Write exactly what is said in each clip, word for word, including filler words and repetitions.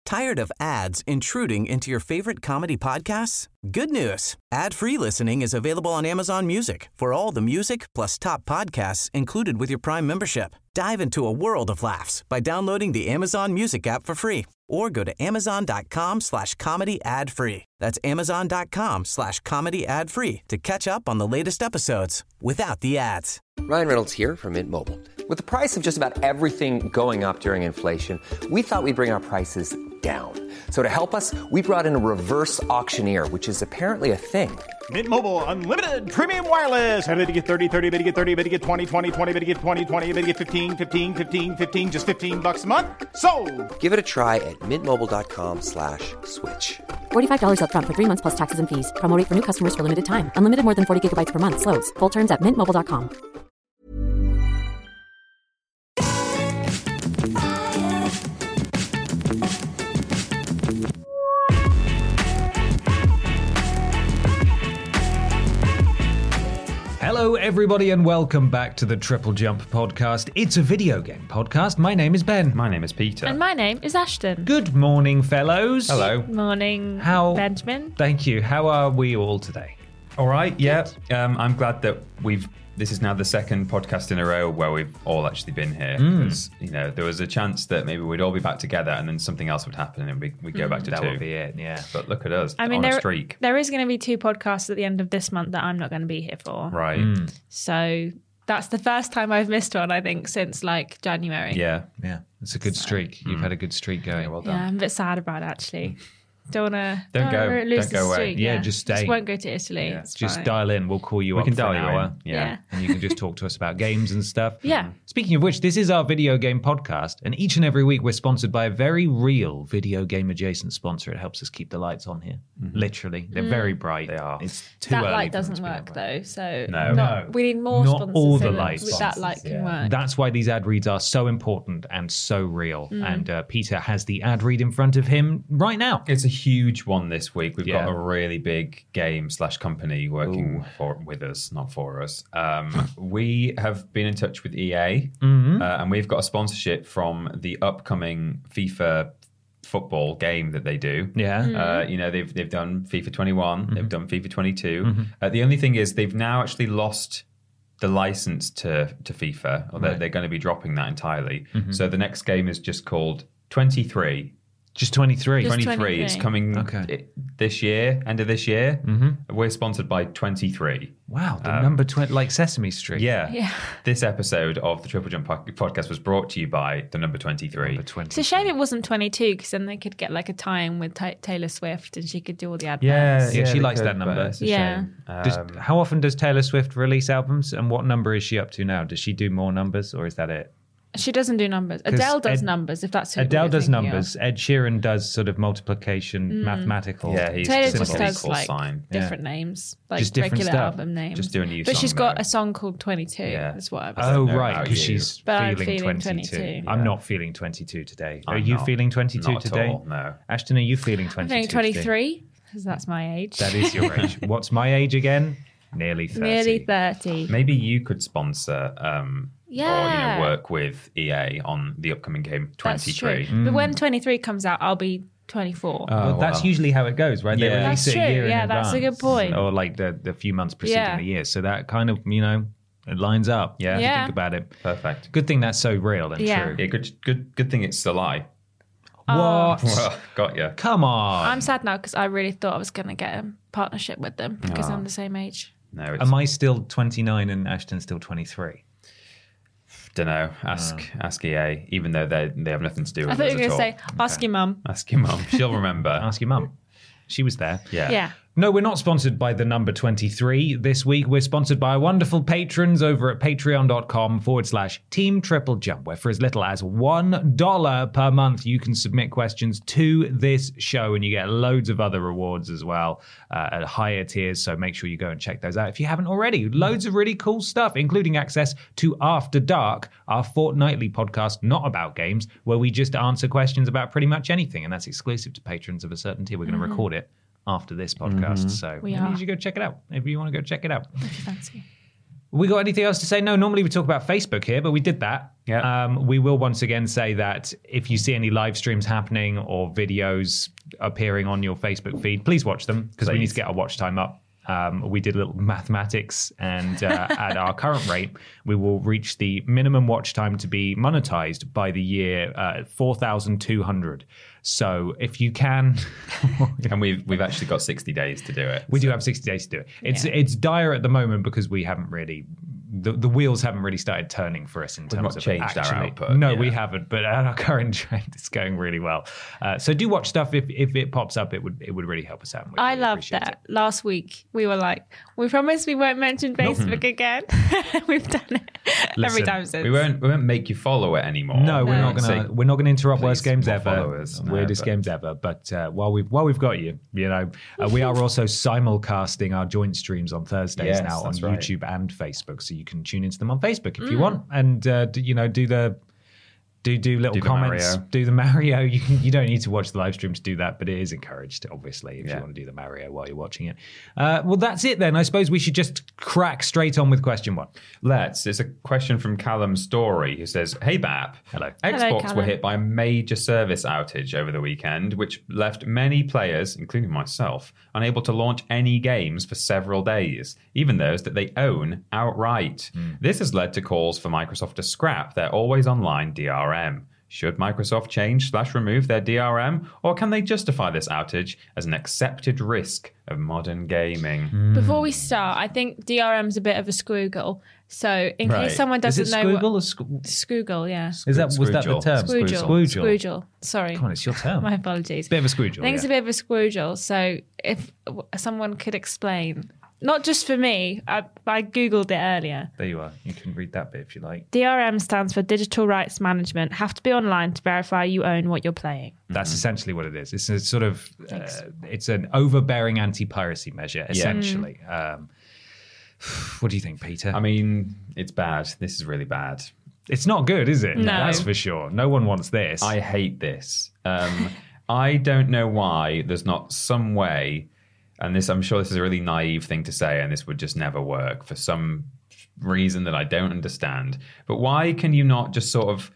Tired of ads intruding into your favorite comedy podcasts? Good news. Ad-free listening is available on Amazon Music for all the music plus top podcasts included with your Prime membership. Dive into a world of laughs by downloading the Amazon Music app for free or go to amazon.com slash comedy ad free. That's amazon.com slash comedy ad free to catch up on the latest episodes without the ads. Ryan Reynolds here from Mint Mobile. With the price of just about everything going up during inflation, we thought we'd bring our prices down. So to help us, we brought in a reverse auctioneer, which is apparently a thing. Mint Mobile Unlimited Premium Wireless. How to get thirty, thirty, bit to get thirty, bit to get twenty, twenty, twenty, bit to get twenty, twenty, bit to get fifteen, fifteen, fifteen, fifteen, just fifteen bucks a month? Sold! Give it a try at mintmobile.com slash switch. forty-five dollars up front for three months plus taxes and fees. Promo rate for new customers for limited time. Unlimited more than forty gigabytes per month. Slows full terms at mint mobile dot com. Hello, everybody, and welcome back to the Triple Jump podcast. It's a video game podcast. My name is Ben. My name is Peter. And my name is Ashton. Good morning, fellows. Hello. Good morning, How, Benjamin. Thank you. How are we all today? All right, yeah. Um, I'm glad that we've. This is now the second podcast in a row where we've all actually been here. Because, mm. you know, there was a chance that maybe we'd all be back together and then something else would happen and we, we'd go mm. back to that two. That would be it, yeah. But look at us, I mean, on there, a streak. There is going to be two podcasts at the end of this month that I'm not going to be here for. Right. Mm. So that's the first time I've missed one, I think, since like January. Yeah. Yeah. It's a good so, streak. You've mm. had a good streak going. Yeah, well done. Yeah, I'm a bit sad about it, actually. Don't wanna don't, don't go lose don't go the away. streak. Yeah, yeah, just stay. Just won't go to Italy. Yeah. It's just fine. dial in. We'll call you we up can for dial an you hour. in. Yeah. yeah. And you can just talk to us about games and stuff. Yeah. Speaking of which, this is our video game podcast, and each and every week we're sponsored by a very real video game adjacent sponsor. It helps us keep the lights on here. Mm-hmm. Literally. They're mm. very bright. They are. It's too that early light for them doesn't to be work that though, so No. not, No. we need more Not sponsors. all the so lights. that, that light can yeah. work. That's why these ad reads are so important and so real. Mm. And uh, Peter has the ad read in front of him right now. It's a huge one this week. We've Yeah. got a really big game slash company working Ooh. for with us, not for us. Um, we have been in touch with E A, Mm-hmm. uh, and we've got a sponsorship from the upcoming FIFA football game that they do. Yeah. Uh, you know, they've they've done FIFA twenty-one, Mm-hmm. they've done FIFA twenty-two. Mm-hmm. Uh, the only thing is they've now actually lost the license to to FIFA, or they're, Right. they're going to be dropping that entirely. Mm-hmm. So the next game is just called twenty-three. Just twenty-three. Just twenty-three. It's coming Okay. i- this year, end of this year. Mm-hmm. We're sponsored by twenty-three. Wow, the Um, number twenty, like Sesame Street. Yeah. Yeah. This episode of the Triple Jump po- podcast was brought to you by the number twenty-three. Number twenty. It's a shame it wasn't twenty-two because then they could get like a tie-in with Ta Taylor Swift and she could do all the adverts. Yeah, Yeah, she they likes could, that but number. it's a Yeah. shame. Does, Um, how often does Taylor Swift release albums, and what number is she up to now? Does she do more numbers, or is that it? She doesn't do numbers. 'Cause Adele does Ed- numbers, if that's who Adele you're does thinking numbers. Ed Sheeran does sort of multiplication, mathematical. yeah, he's Taylor just just like an does equal like sign. of. Different names, like Just different regular stuff. album names. Just do a new But song, she's got though. a song called twenty-two. Yeah. That's what I was Oh, know right, about because you. she's But I'm feeling, feeling twenty-two. twenty-two. I'm Yeah. not feeling twenty-two today. Are I'm you not. feeling twenty-two Not at today? all, no. Ashton, are you feeling twenty-two? I'm feeling today? twenty-three because that's my age. That is your age. What's my age again? Nearly thirty. Nearly thirty. Maybe you could sponsor um, or you Yeah. know, work with E A on the upcoming game That's twenty-three. true. But when twenty-three comes out, I'll be twenty-four. Oh, Well, that's well. usually how it goes, right? They Yeah. release That's it a true. year in Yeah, that's a advance, good point. Or like the, the few months preceding Yeah. the year. So that kind of, you know, it lines up. Yeah. If you Yeah. think about it. Perfect. Good thing that's so real and Yeah. true. Yeah, good, good, good thing it's still I. What? Well, got you. Come on. I'm sad now because I really thought I was going to get a partnership with them because Oh. I'm the same age. No, it's, Am I still twenty-nine and Ashton still twenty-three? don't know. Ask, ask E A. Even though they they have nothing to do with I thought us you were at going to all. say, ask your mum. Ask your mum. She'll remember. Ask your mum. She was there. Yeah. Yeah. No, we're not sponsored by the number twenty-three this week. We're sponsored by our wonderful patrons over at patreon.com forward slash team triple jump, where for as little as one dollar per month, you can submit questions to this show and you get loads of other rewards as well uh, at higher tiers. So make sure you go and check those out if you haven't already. Loads of really cool stuff, including access to After Dark, our fortnightly podcast, not about games, where we just answer questions about pretty much anything. And that's exclusive to patrons of a certain tier. We're going to Mm-hmm. record it after this podcast. So We maybe are. you should go check it out. Maybe you want to go check it out. If you fancy. We got anything else to say? No, normally we talk about Facebook here, but we did that. Yeah. Um, we will once again say that if you see any live streams happening or videos appearing on your Facebook feed, please watch them because we need to get our watch time up. Um, we did a little mathematics, and uh, at our current rate, we will reach the minimum watch time to be monetized by the year uh, four thousand two hundred. So if you can... and we've we've actually got sixty days to do it. We so. do have sixty days to do it. It's yeah. it's dire at the moment because we haven't really... The, the wheels haven't really started turning for us in We've terms not of changed actually, our output. No, yeah. we haven't. But at our current trend, it's going really well. Uh, so do watch stuff. If if it pops up, it would it would really help us out. I really love that. It. Last week we were like, we promised we won't mention Facebook again. We've done it Listen, every time since. We won't we won't make you follow it anymore. No, we're No. not gonna Say, we're not gonna interrupt please, worst games more ever, followers. No, weirdest but- games ever. But uh, while we've while we've got you, you know, uh, we are also simulcasting our joint streams on Thursdays Yes, now on that's right. YouTube and Facebook, so you can tune into them on Facebook if you want, and uh, do, you know, do the. Do do little Do the comments. Mario. Do the Mario. You can. You don't need to watch the live stream to do that, but it is encouraged, obviously, if Yeah. you want to do the Mario while you're watching it. Uh, well, that's it then. I suppose we should just crack straight on with question one. Let's. It's a question from Callum Story who says, "Hey Bap, Hello. Xbox Hello, were Callum. hit by a major service outage over the weekend, which left many players, including myself, unable to launch any games for several days, even those that they own outright. This has led to calls for Microsoft to scrap their always-online D R M." Should Microsoft change slash remove their D R M, or can they justify this outage as an accepted risk of modern gaming? Before we start, I think D R M is a bit of a squoogle. So in Right. case someone Is doesn't it know squiggle what or squ- squoogle, yeah, Is that was that the Squoogel. term? squoogel, Squoogel. squoogel. Sorry, Come on, it's your term. my apologies. Bit of a squoogel. I think it's a yeah. bit of a squoogel. So if w- someone could explain, not just for me, I, I googled it earlier. There you are. You can read that bit if you like. D R M stands for Digital Rights Management. Have to be online to verify you own what you're playing. That's essentially what it is. It's a sort of, uh, Thanks. it's an overbearing anti-piracy measure, essentially. Um, what do you think, Peter? I mean, it's bad. This is really bad. it's not good, is it? No. That's for sure. No one wants this. I hate this. Um, I don't know why there's not some way, and this I'm sure this is a really naive thing to say, and this would just never work for some reason that I don't understand. But why can you not just sort of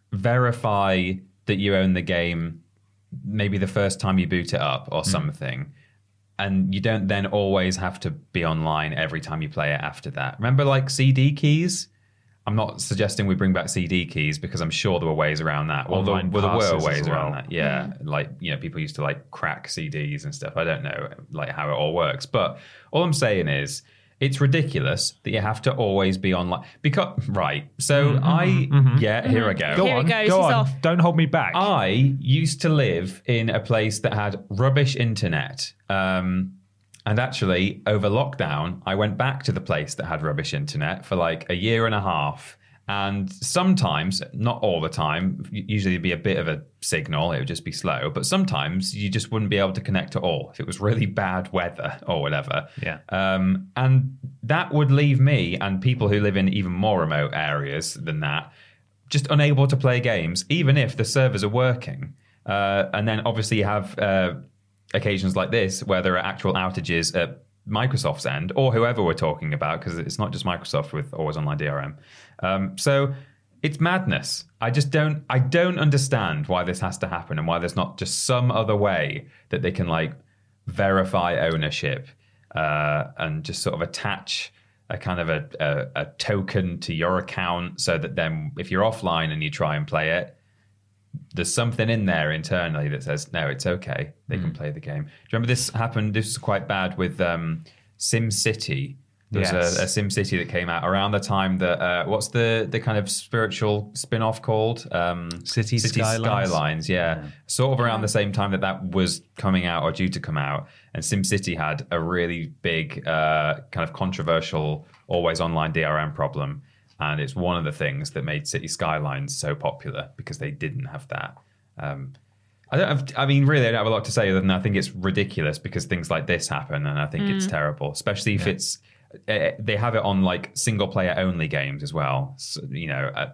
verify that you own the game maybe the first time you boot it up or something, and you don't then always have to be online every time you play it after that? Remember, like C D keys? I'm not suggesting we bring back C D keys because I'm sure there were ways around that. Well, there, Online well, there were passes ways as around well. that. Yeah, like, you know, people used to like crack C Ds and stuff. I don't know like how it all works, but all I'm saying is it's ridiculous that you have to always be online because right. So Mm-hmm, I yeah, here I go. Go Here on. it goes, Go he's on. off. Don't hold me back. I used to live in a place that had rubbish internet. Um, and actually, over lockdown, I went back to the place that had rubbish internet for like a year and a half. And sometimes, not all the time, usually it'd be a bit of a signal, it would just be slow. But sometimes you just wouldn't be able to connect at all if it was really bad weather or whatever. Yeah. Um, and that would leave me and people who live in even more remote areas than that just unable to play games, even if the servers are working. Uh, and then obviously you have uh, occasions like this where there are actual outages at Microsoft's end or whoever we're talking about, because it's not just Microsoft with always online D R M. Um, so it's madness. I just don't, I don't understand why this has to happen and why there's not just some other way that they can like verify ownership uh, and just sort of attach a kind of a, a, a token to your account so that then if you're offline and you try and play it, there's something in there internally that says, no, it's okay. They can play the game. Do you remember this happened? This was quite bad with um, SimCity. There was Yes. a, a SimCity that came out around the time that, uh, what's the, the kind of spiritual spin-off called? Um, City Skylines? Skylines, yeah. Sort of around the same time that that was coming out or due to come out. And SimCity had a really big uh, kind of controversial always online D R M problem. And it's one of the things that made City Skylines so popular because they didn't have that. Um, I don't have, I mean, really, I don't have a lot to say other than I think it's ridiculous because things like this happen, and I think it's terrible, especially if it's uh, they have it on like single player only games as well. So, you know, uh,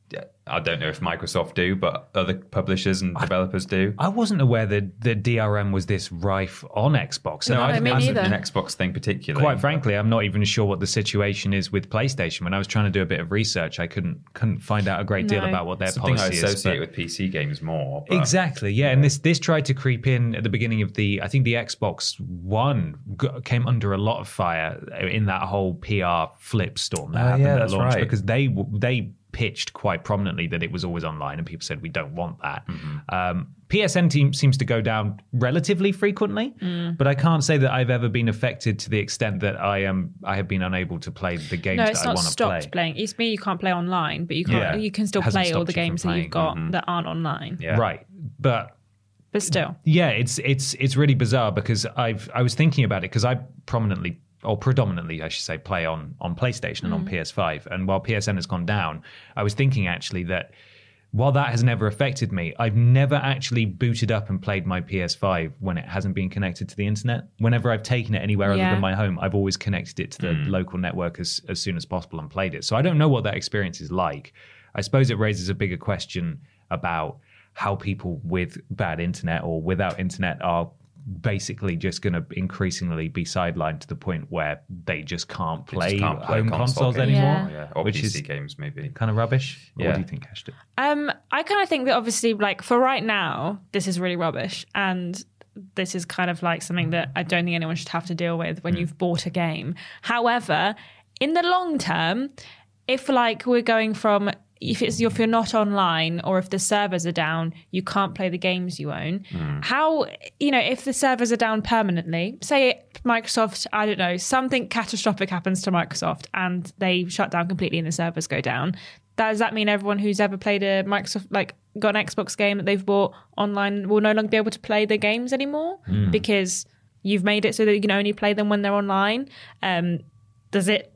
I don't know if Microsoft do, but other publishers and developers do. I wasn't aware that, that D R M was this rife on Xbox. No, And I I, think me that's neither. an Xbox thing particularly. quite frankly, I'm not even sure what the situation is with PlayStation. When I was trying to do a bit of research, I couldn't couldn't find out a great deal No. about what their Something I policy is. associate but- with P C games more. But Exactly, yeah. And this this tried to creep in at the beginning of the, I think the Xbox One g- came under a lot of fire in that whole P R flip storm that Oh, happened yeah, at that's launch right. because they w- they pitched quite prominently that it was always online, and people said we don't want that. Mm-hmm. Um, P S N team seems to go down relatively frequently, Mm. but I can't say that I've ever been affected to the extent that I am. I have been unable to play the games No, that it's I not want to stopped play. playing. It's me, you can't play online, but you can't. Yeah. You can still Hasn't play all stopped the you from games that you've playing. got that aren't online. Yeah. Right, but But still, yeah, it's it's it's really bizarre because I've I was thinking about it because I prominently or predominantly I should say play on on PlayStation and on P S five, and while P S N has gone down, I was thinking actually that while that has never affected me, I've never actually booted up and played my P S five when it hasn't been connected to the internet. Whenever I've taken it anywhere Yeah. other than my home, I've always connected it to the local network as as soon as possible and played it. So I don't know what that experience is like. I suppose it raises a bigger question about how people with bad internet or without internet are basically just going to increasingly be sidelined to the point where they just can't They play just can't play home console consoles games anymore, Yeah. Yeah. Or which P C is games maybe. kind of rubbish. Or Yeah. what do you think, Ashton? Um, I kind of think that obviously, like for right now, this is really rubbish, and this is kind of like something that I don't think anyone should have to deal with when you've bought a game. However, in the long term, if like we're going from if it's if you're not online or if the servers are down, you can't play the games you own. How you know if the servers are down permanently? Say Microsoft, I don't know, something catastrophic happens to Microsoft and they shut down completely and the servers go down. Does that mean everyone who's ever played a Microsoft, like got an Xbox game that they've bought online, will no longer be able to play the games anymore because you've made it so that you can only play them when they're online? Um, does it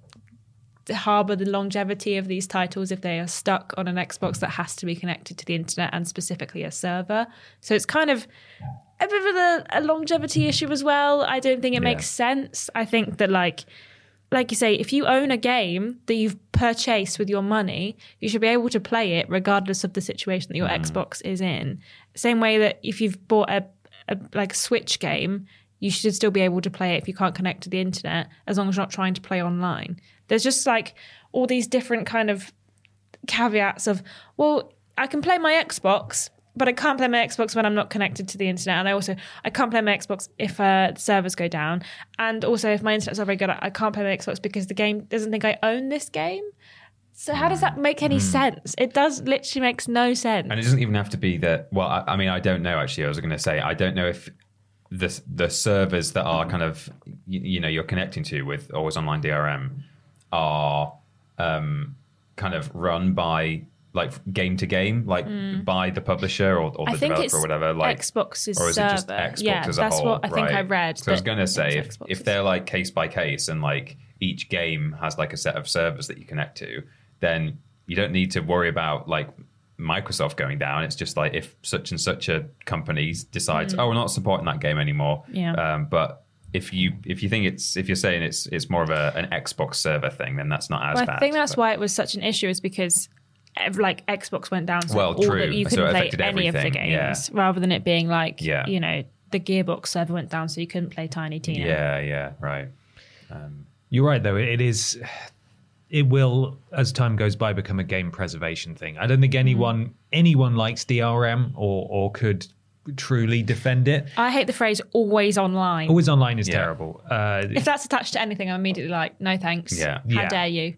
harbour the longevity of these titles if they are stuck on an Xbox that has to be connected to the internet and specifically a server? So it's kind of a bit of a, a longevity issue as well. I don't think it makes sense. I think that like like you say, if you own a game that you've purchased with your money, you should be able to play it regardless of the situation that your Xbox is in. Same way that if you've bought a, a like Switch game, you should still be able to play it if you can't connect to the internet, as long as you're not trying to play online. There's just like all these different kind of caveats of, well, I can play my Xbox, but I can't play my Xbox when I'm not connected to the internet. And I also, I can't play my Xbox if uh, the servers go down. And also if my internet's not very good, I can't play my Xbox because the game doesn't think I own this game. So how does that make any sense? It does literally makes no sense. And it doesn't even have to be that. Well, I, I mean, I don't know. Actually, I was going to say I don't know if the the servers that are kind of you, you know you're connecting to with Always Online D R M are um, kind of run by like game to game, like by the publisher or, or the I think developer it's or whatever. Like Xbox's or is server. it just Xbox Yeah, as a that's whole? what I think right? I read, So I was that going to say it's if, Xbox's. if they're like case by case and like each game has like a set of servers that you connect to, then you don't need to worry about like Microsoft going down. It's just like if such and such a company decides, oh, we're not supporting that game anymore. Yeah. Um, but if you if you think it's if you're saying it's it's more of a, an Xbox server thing, then that's not as Well, bad. I think that's But- why it was such an issue, is because ev- like Xbox went down, so Well, all true. that you So couldn't it play affected any of the everything, games, yeah. rather than it being like, Yeah. you know, the Gearbox server went down, so you couldn't play Tiny Tina. Yeah, yeah, right. You're right, though. It is. It will, as time goes by, become a game preservation thing. I don't think anyone anyone likes D R M or or could truly defend it. I hate the phrase "always online." Always online is Yeah. terrible. Uh, If that's attached to anything, I'm immediately like, no thanks. Yeah. How Yeah. dare you?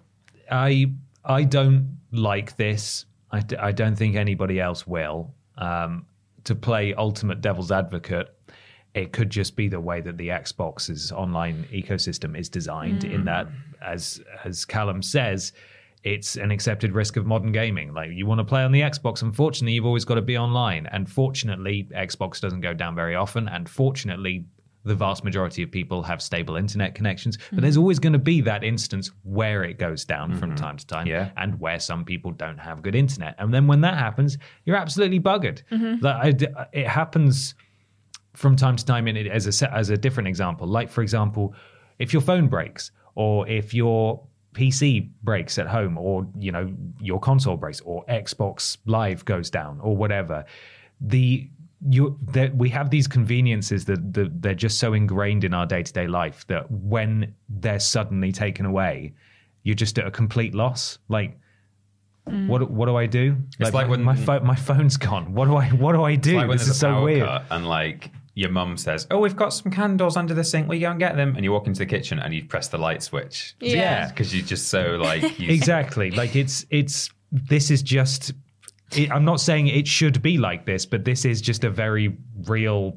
I I don't like this. I, d- I don't think anybody else will. Um, to play ultimate devil's advocate, it could just be the way that the Xbox's online ecosystem is designed. In that, as as Callum says, it's an accepted risk of modern gaming. Like, you want to play on the Xbox, unfortunately, you've always got to be online. And fortunately, Xbox doesn't go down very often. And fortunately, the vast majority of people have stable internet connections. But there's always going to be that instance where it goes down from time to time, Yeah. and where some people don't have good internet. And then when that happens, you're absolutely buggered. That I- it happens from time to time in it as a se- as a different example. Like, for example, if your phone breaks, or if your P C breaks at home, or you know your console breaks, or Xbox Live goes down, or whatever, the you that we have these conveniences that, that they're just so ingrained in our day-to-day life that when they're suddenly taken away, you're just at a complete loss. Like, mm. what what do I do? It's like, like my, when my phone my phone's gone. What do I what do I do? Like when this there's is a so power weird. cut and like your mum says, "Oh, we've got some candles under the sink. Will you go and get them?" And you walk into the kitchen and you press the light switch. Yeah. Because you're just so like you Exactly. Like it's it's this is just. It, I'm not saying it should be like this, but this is just a very real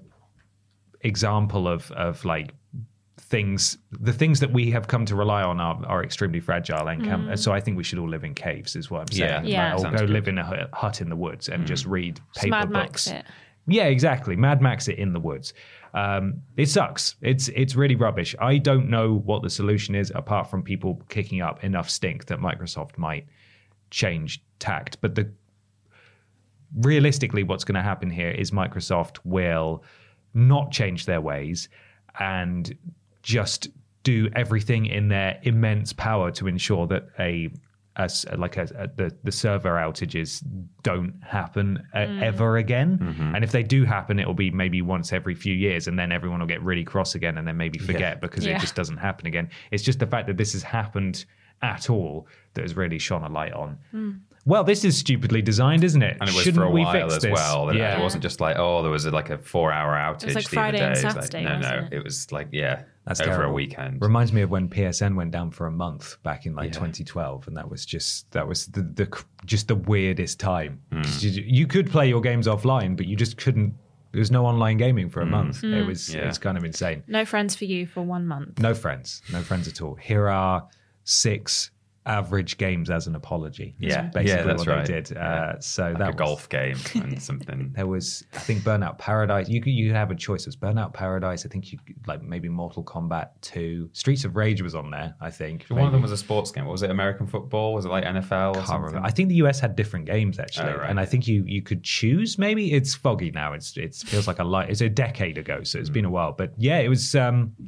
example of of like things. The things that we have come to rely on are, are extremely fragile, and can, mm. so I think we should all live in caves. Is what I'm saying. Yeah, yeah. Like, or go good. live in a hut- hut in the woods and mm. just read paper Mad books. Max it. Yeah, exactly. Mad Max it in the woods. Um, it sucks. It's it's really rubbish. I don't know what the solution is apart from people kicking up enough stink that Microsoft might change tact. But the realistically, what's going to happen here is Microsoft will not change their ways and just do everything in their immense power to ensure that a as like a, a, the the server outages don't happen uh, mm. ever again. Mm-hmm. And if they do happen, it will be maybe once every few years, and then everyone will get really cross again, and then maybe forget yeah. because yeah. it just doesn't happen again. It's just the fact that this has happened at all that has really shone a light on. Mm. Well, this is stupidly designed, isn't it? And it was Shouldn't for a we while fix as this? well. Yeah. It wasn't just like, oh, there was a, like a four-hour outage It was like the Friday other and day. It's Saturday, like, no, no, wasn't it? it was like, yeah, That's over terrible. a weekend. Reminds me of when P S N went down for a month back in like Yeah. twenty twelve, and that was just that was the, the just the weirdest time. Mm. You, you could play your games offline, but you just couldn't. There was no online gaming for a mm. month. Mm. It was Yeah. it's kind of insane. No friends for you for one month. No friends, no friends at all. Here are six average games as an apology. Yeah, basically yeah, that's what right. they did. Yeah. Uh, so like that a was, golf game and something. There was, I think, Burnout Paradise. You could you have a choice. It was Burnout Paradise. I think you could, like maybe Mortal Kombat two. Streets of Rage was on there. I think One maybe. of them was a sports game. What was it? American football? Was it like N F L? Or Can't something? remember. I think the U S had different games actually, Oh, right. and I think you you could choose. Maybe it's foggy now. It's it feels like a light. It's a decade ago, so it's mm. been a while. But yeah, it was um,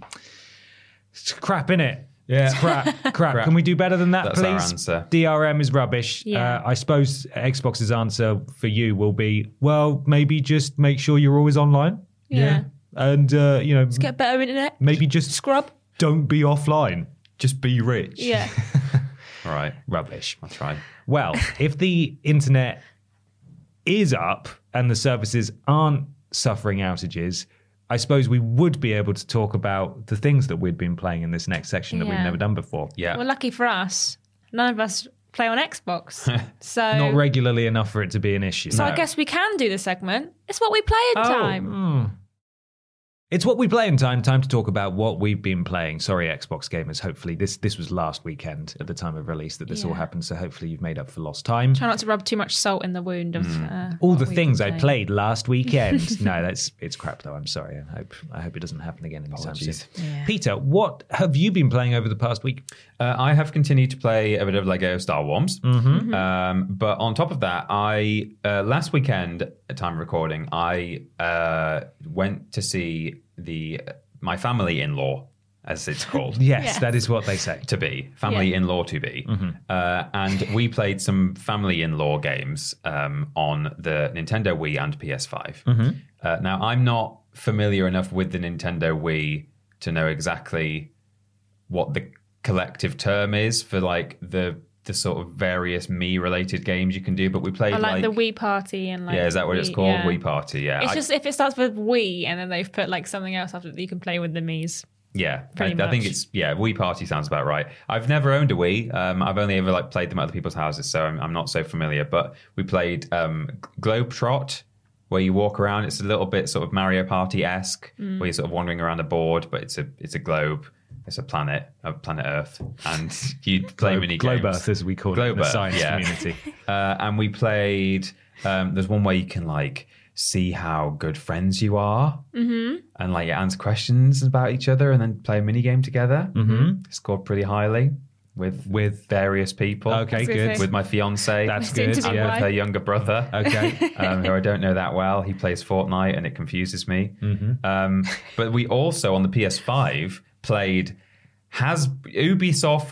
it's crap in it. Yeah. It's crap, crap. Crap. Can we do better than that, That's please? our answer. D R M is rubbish. Yeah. Uh, I suppose Xbox's answer for you will be, well, maybe just make sure you're always online. Yeah. And, uh, you know, Let's get better internet. maybe just Scrub. don't be offline. Just be rich. Yeah. All right. Rubbish. I'll try. Well, if the internet is up and the services aren't suffering outages, I suppose we would be able to talk about the things that we'd been playing in this next section that we've Yeah. never done before. Yeah. Well, lucky for us, none of us play on Xbox. So Not regularly enough for it to be an issue. So No. I guess we can do the segment. It's what we play in Oh, time. mm. It's what we play in time. Time to talk about what we've been playing. Sorry, Xbox gamers. Hopefully, this this was last weekend at the time of release that this all Yeah. happened. So hopefully, you've made up for lost time. Try not to rub too much salt in the wound of uh, All what the we've things been I playing. played last weekend. No, that's it's crap though. I'm sorry. I hope I hope it doesn't happen again anytime soon. Apologies. Yeah. Peter, what have you been playing over the past week? Uh, I have continued to play a bit of Lego Star Wars. Mm-hmm. Um, but on top of that, I uh, last weekend, at time of recording, I uh, went to see the my family-in-law, as it's called. Yes, Yes. that is what they say. To be family-in-law to be, uh, and we played some family-in-law games um, on the Nintendo Wii and P S five. Uh, now, I'm not familiar enough with the Nintendo Wii to know exactly what the collective term is for like the the sort of various me-related games you can do. But we played I like, like, the Wii Party and like yeah, is that what it's Wii- called? yeah. Wii Party. Yeah, It's I- just if it starts with Wii and then they've put like something else after that you can play with the Mii's. Yeah, Pretty I, I think much. it's yeah. Wii Party sounds about right. I've never owned a Wii. Um, I've only ever like played them at other people's houses, so I'm, I'm not so familiar. But we played um, Globetrot, where you walk around. It's a little bit sort of Mario Party esque, Mm. where you're sort of wandering around a board, but it's a it's a globe. It's a planet, a planet Earth, and you play Globe, mini Globe games. Earth, as we call it in Globe the Earth, science yeah. community. Uh, and we played. Um, there's one where you can like see how good friends you are, mm-hmm. and like answer questions about each other, and then play a mini game together. Mm-hmm. Scored pretty highly with with various people. Okay, That's good. okay. With my fiance, That's Seem good. to be and Yeah. with why. her younger brother, Okay. um, who I don't know that well. He plays Fortnite, and it confuses me. Mm-hmm. Um, but we also on the P S five played. Has Ubisoft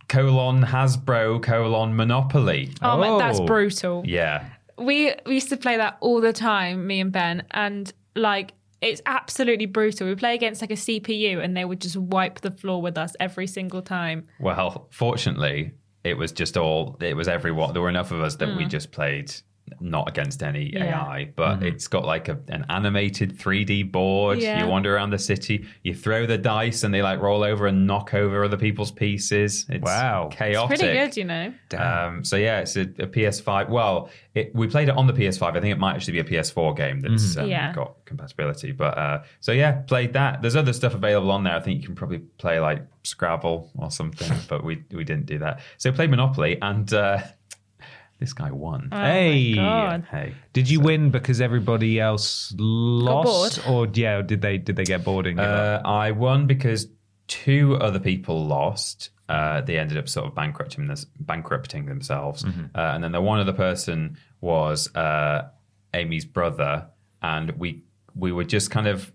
colon Hasbro colon Monopoly. Oh, man, that's Oh. brutal. Yeah. We, we used to play that all the time, me and Ben, and like it's absolutely brutal. We play against like a C P U and they would just wipe the floor with us every single time. Well, fortunately, it was just all, it was everyone. There were enough of us that we just played not against any Yeah. A I, but it's got like a, an animated three D board. Yeah. You wander around the city, you throw the dice and they like roll over and knock over other people's pieces. It's Wow. chaotic. Pretty good, you know. Um, so yeah, it's a, a P S five. Well, it, we played it on the P S five. I think it might actually be a P S four game that's um, Yeah. got compatibility. But uh, so yeah, played that. There's other stuff available on there. I think you can probably play like Scrabble or something, but we we didn't do that. So played Monopoly, and uh, this guy won. Oh Hey. my God. Hey, Did you win because everybody else lost, or yeah, or did they did they get bored and give up? uh, I won because two other people lost. Uh, they ended up sort of bankrupting this, bankrupting themselves, uh, and then the one other person was uh, Amy's brother, and we we were just kind of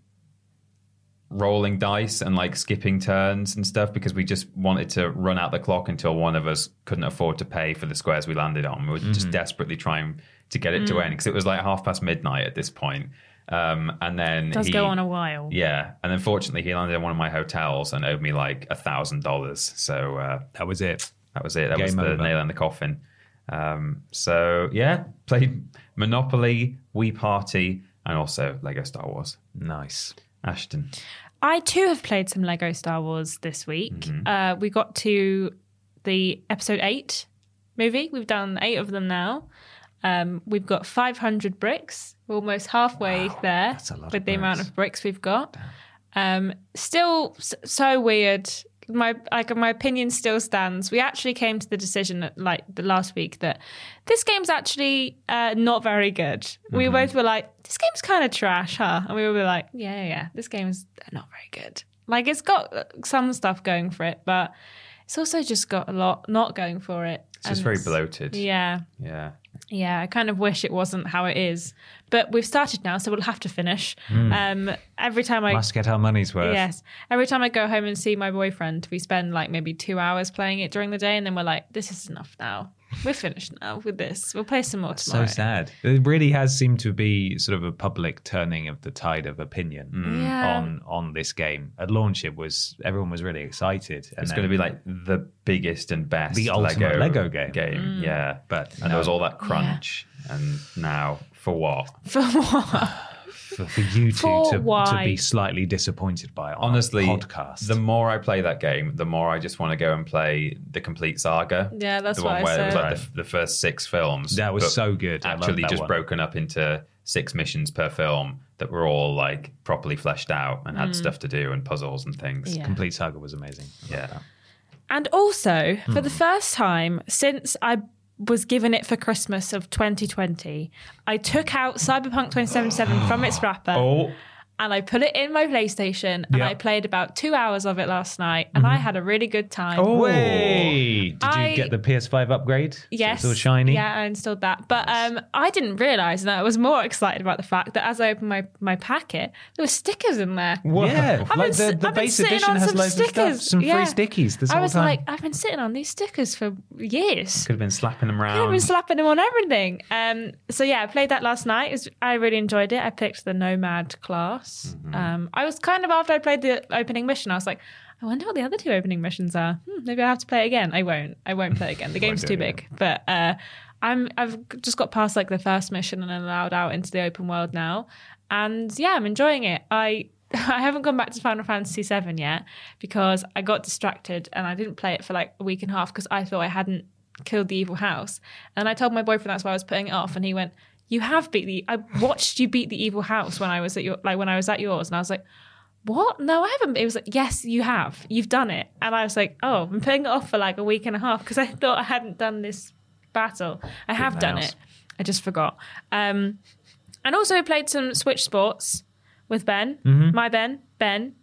rolling dice and like skipping turns and stuff because we just wanted to run out the clock until one of us couldn't afford to pay for the squares we landed on. We were just desperately trying to get it to end because it was like half past midnight at this point. Um, and then It does he, go on a while. yeah, and then fortunately he landed in one of my hotels and owed me like a thousand dollars. So uh, That was it. that was it. That was Game the over. nail in the coffin. Um, so yeah, played Monopoly, Wii Party, and also Lego Star Wars. Nice. Ashton. I too have played some Lego Star Wars this week. Mm-hmm. Uh, we got to the episode eight movie. We've done eight of them now. Um, we've got five hundred bricks. We're almost halfway there that's a lot with of the amount bricks. of bricks we've got. Um, still s- so weird. My like my opinion still stands. We actually came to the decision that, like the last week that this game's actually uh, not very good. We both were like, this game's kind of trash, huh? And we were like, yeah, yeah, yeah, this game's not very good. Like it's got some stuff going for it, but it's also just got a lot not going for it. It's just And very bloated. Yeah. Yeah. Yeah, I kind of wish it wasn't how it is. But we've started now, so we'll have to finish. Um, every time I Must get our money's worth. Yes. Every time I go home and see my boyfriend, we spend like maybe two hours playing it during the day, and then we're like, this is enough now. We're finished now with this. We'll play some more So tomorrow. sad. It really has seemed to be sort of a public turning of the tide of opinion Yeah. on on this game. At launch, it was everyone was really excited. And It's then- going to be like the biggest and best The ultimate Lego game. game. Yeah. But and there was all that crunch. And now, for what? For what? for, for you two For to, to why? be slightly disappointed by it on Honestly, a podcast. the more I play that game, the more I just want to go and play the complete saga. Yeah, that's the what one I where it was said. like the, the first six films. That was but so good. I loved Actually, that just one. broken up into six missions per film that were all like properly fleshed out and had stuff to do and puzzles and things. Yeah. Complete Saga was amazing. I loved Yeah. that. And also, for the first time since I was given it for Christmas of twenty twenty, I took out Cyberpunk twenty seventy-seven from its wrapper. Oh, And I put it in my PlayStation and Yeah. I played about two hours of it last night and I had a really good time. Oh, Way! Did I- you get the P S five upgrade? So Yes. it's all shiny? Yeah, I installed that. But um, I didn't realise, and I was more excited about the fact that as I opened my, my packet, there were stickers in there. Yeah, I've like been, the, si- the I've been base sitting edition on has some loads stickers. of stuff, some Yeah. free stickies this I whole was time. like, I've been sitting on these stickers for years. could have been slapping them I've around. been slapping them on everything. Um, so yeah, I played that last night. It was, I really enjoyed it. I picked the Nomad class. Mm-hmm. Um, I was kind of after I played the opening mission, I was like, I wonder what the other two opening missions are. Hmm, maybe I have to play it again. I won't. I won't play it again. The game's do too it big. But uh, I'm I've just got past like the first mission and allowed out into the open world now. And yeah, I'm enjoying it. I I haven't gone back to Final Fantasy seven yet because I got distracted and I didn't play it for like a week and a half because I thought I hadn't killed the evil house. And I told my boyfriend that's why I was putting it off, and he went, "You have beat the. I watched you beat the evil house when I was at your like when I was at yours," and I was like, "What? No, I haven't." It was like, "Yes, you have. You've done it." And I was like, "Oh, I'm putting it off for like a week and a half because I thought I hadn't done this battle. I have done mouse. it. I just forgot." Um, and also I played some Switch Sports with Ben, my Ben, Ben,